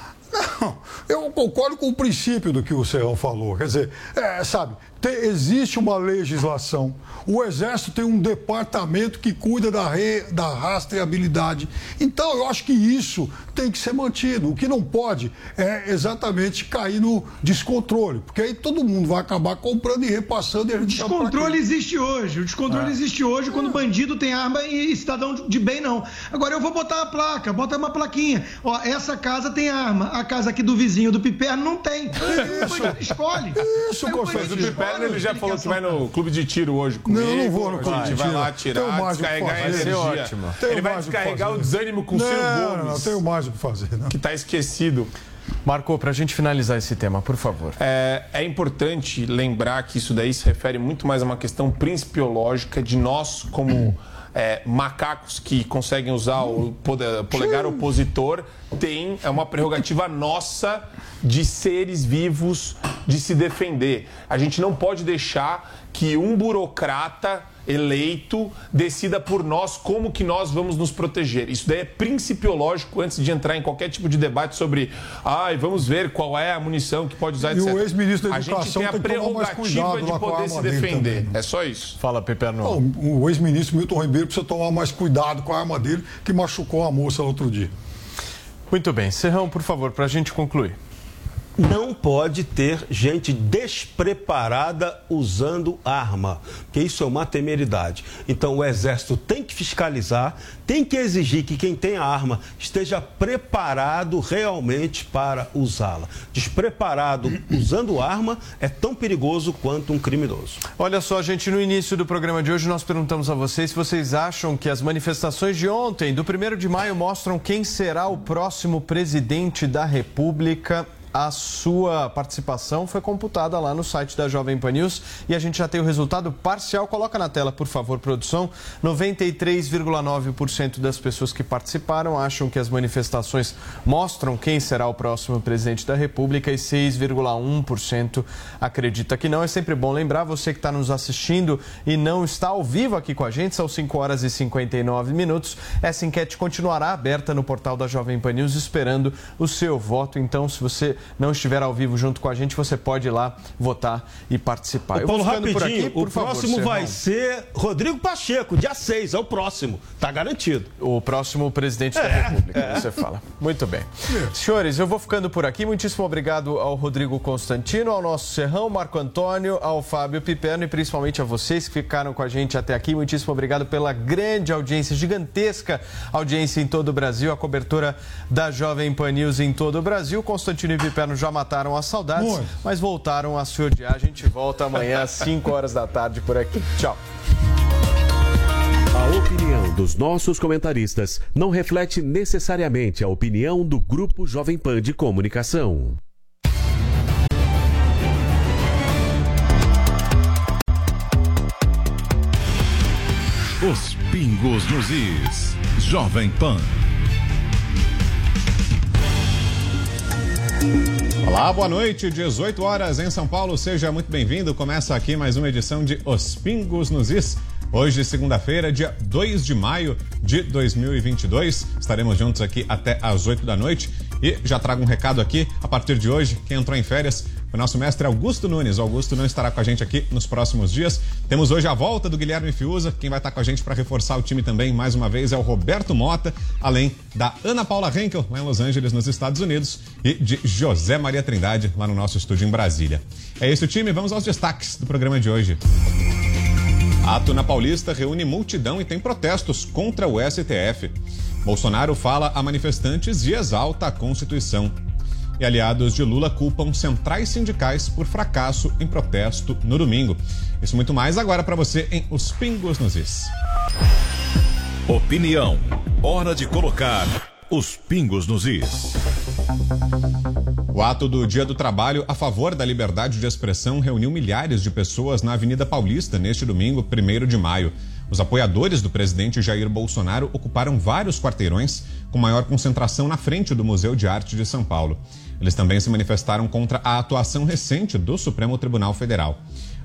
Não, eu concordo com o princípio do que o Serrão falou. Quer dizer, é, sabe, tem, existe uma legislação, o Exército tem um departamento que cuida da, re, da rastreabilidade. Então, eu acho que isso tem que ser mantido. O que não pode é exatamente cair no descontrole, porque aí todo mundo vai acabar comprando e repassando. E a O gente sabe pra descontrole quê. existe hoje. O descontrole É. existe hoje quando bandido tem arma e cidadão de bem não. Agora eu vou botar a placa, bota uma plaquinha. Ó, essa casa tem arma, a casa aqui do vizinho do Piperno não tem. Isso. O bandido escolhe. Isso, Aí o Constantino. Mas o bandido Piperno, escolhe ele já o que falou ele que quer vai no clube de tiro hoje comigo. Não, eu não vou no clube A gente de vai tiro. lá Tenho tirar, mais o que descarregar a fazer. energia. Vai ser ótimo. Tenho Ele vai mais o que descarregar fazer. o desânimo com o não, Ciro Não, não, Gomes, tenho mais o que fazer. Não. que está esquecido. Marcou, para a gente finalizar esse tema, por favor. É, é importante lembrar que isso daí se refere muito mais a uma questão principiológica de nós, como é, macacos que conseguem usar o poder- polegar opositor, tem é uma prerrogativa nossa de seres vivos de se defender. A gente não pode deixar que um burocrata eleito decida por nós como que nós vamos nos proteger. Isso daí é principiológico antes de entrar em qualquer tipo de debate sobre ai, vamos ver qual é a munição que pode usar, E etcétera. o ex-ministro da A gente Educação tem a tem que tomar mais prerrogativa cuidado de lá com a poder arma se dele defender. também, né? É só isso. Fala, Piperno. Não, o ex-ministro Milton Ribeiro precisa tomar mais cuidado com a arma dele, que machucou a moça outro dia. Muito bem. Serrão, por favor, para a gente concluir. Não pode ter gente despreparada usando arma, porque isso é uma temeridade. Então o Exército tem que fiscalizar, tem que exigir que quem tem a arma esteja preparado realmente para usá-la. Despreparado usando arma é tão perigoso quanto um criminoso. Olha só, gente, no início do programa de hoje nós perguntamos a vocês se vocês acham que as manifestações de ontem, do primeiro de maio, mostram quem será o próximo presidente da República. a sua participação foi computada lá no site da Jovem Pan News e a gente já tem o resultado parcial. Coloca na tela, por favor, produção. noventa e três vírgula nove por cento das pessoas que participaram acham que as manifestações mostram quem será o próximo presidente da República e seis vírgula um por cento acredita que não. É sempre bom lembrar, você que está nos assistindo e não está ao vivo aqui com a gente, são cinco horas e cinquenta e nove minutos. Essa enquete continuará aberta no portal da Jovem Pan News, esperando o seu voto. Então, se você não estiver ao vivo junto com a gente, você pode ir lá votar e participar. Ô, Paulo, Eu vou ficando rapidinho, por aqui, por o favor, próximo Serrão. vai ser Rodrigo Pacheco, dia seis, é o próximo, tá garantido. O próximo presidente é, da República, é. você fala. Muito bem. Senhores, eu vou ficando por aqui. Muitíssimo obrigado ao Rodrigo Constantino, ao nosso Serrão, Marco Antônio, ao Fábio Piperno e principalmente a vocês que ficaram com a gente até aqui. Muitíssimo obrigado pela grande audiência, gigantesca audiência em todo o Brasil, a cobertura da Jovem Pan News em todo o Brasil. Constantino e Piperno já mataram as saudades, Muito. mas voltaram a se odiar. A gente volta amanhã às cinco horas da tarde por aqui. Tchau. A opinião dos nossos comentaristas não reflete necessariamente a opinião do Grupo Jovem Pan de Comunicação. Os pingos nos is. Jovem Pan. Olá, boa noite, dezoito horas em São Paulo, seja muito bem-vindo. Começa aqui mais uma edição de Os Pingos nos Is. Hoje, segunda-feira, dia dois de maio de dois mil e vinte e dois. Estaremos juntos aqui até às oito da noite. E já trago um recado aqui, a partir de hoje, quem entrou em férias, o nosso mestre Augusto Nunes. O Augusto não estará com a gente aqui nos próximos dias. Temos hoje a volta do Guilherme Fiuza. Quem vai estar com a gente para reforçar o time também, mais uma vez, é o Roberto Mota, além da Ana Paula Henkel, lá em Los Angeles, nos Estados Unidos, e de José Maria Trindade, lá no nosso estúdio em Brasília. É esse o time, vamos aos destaques do programa de hoje. Ato na Paulista reúne multidão e tem protestos contra o S T F. Bolsonaro fala a manifestantes e exalta a Constituição. E aliados de Lula culpam centrais sindicais por fracasso em protesto no domingo. Isso muito mais agora para você em Os Pingos nos Is. Opinião. Hora de colocar os pingos nos is. O ato do Dia do Trabalho a favor da liberdade de expressão reuniu milhares de pessoas na Avenida Paulista neste domingo, primeiro de maio. Os apoiadores do presidente Jair Bolsonaro ocuparam vários quarteirões, com maior concentração na frente do Museu de Arte de São Paulo. Eles também se manifestaram contra a atuação recente do Supremo Tribunal Federal.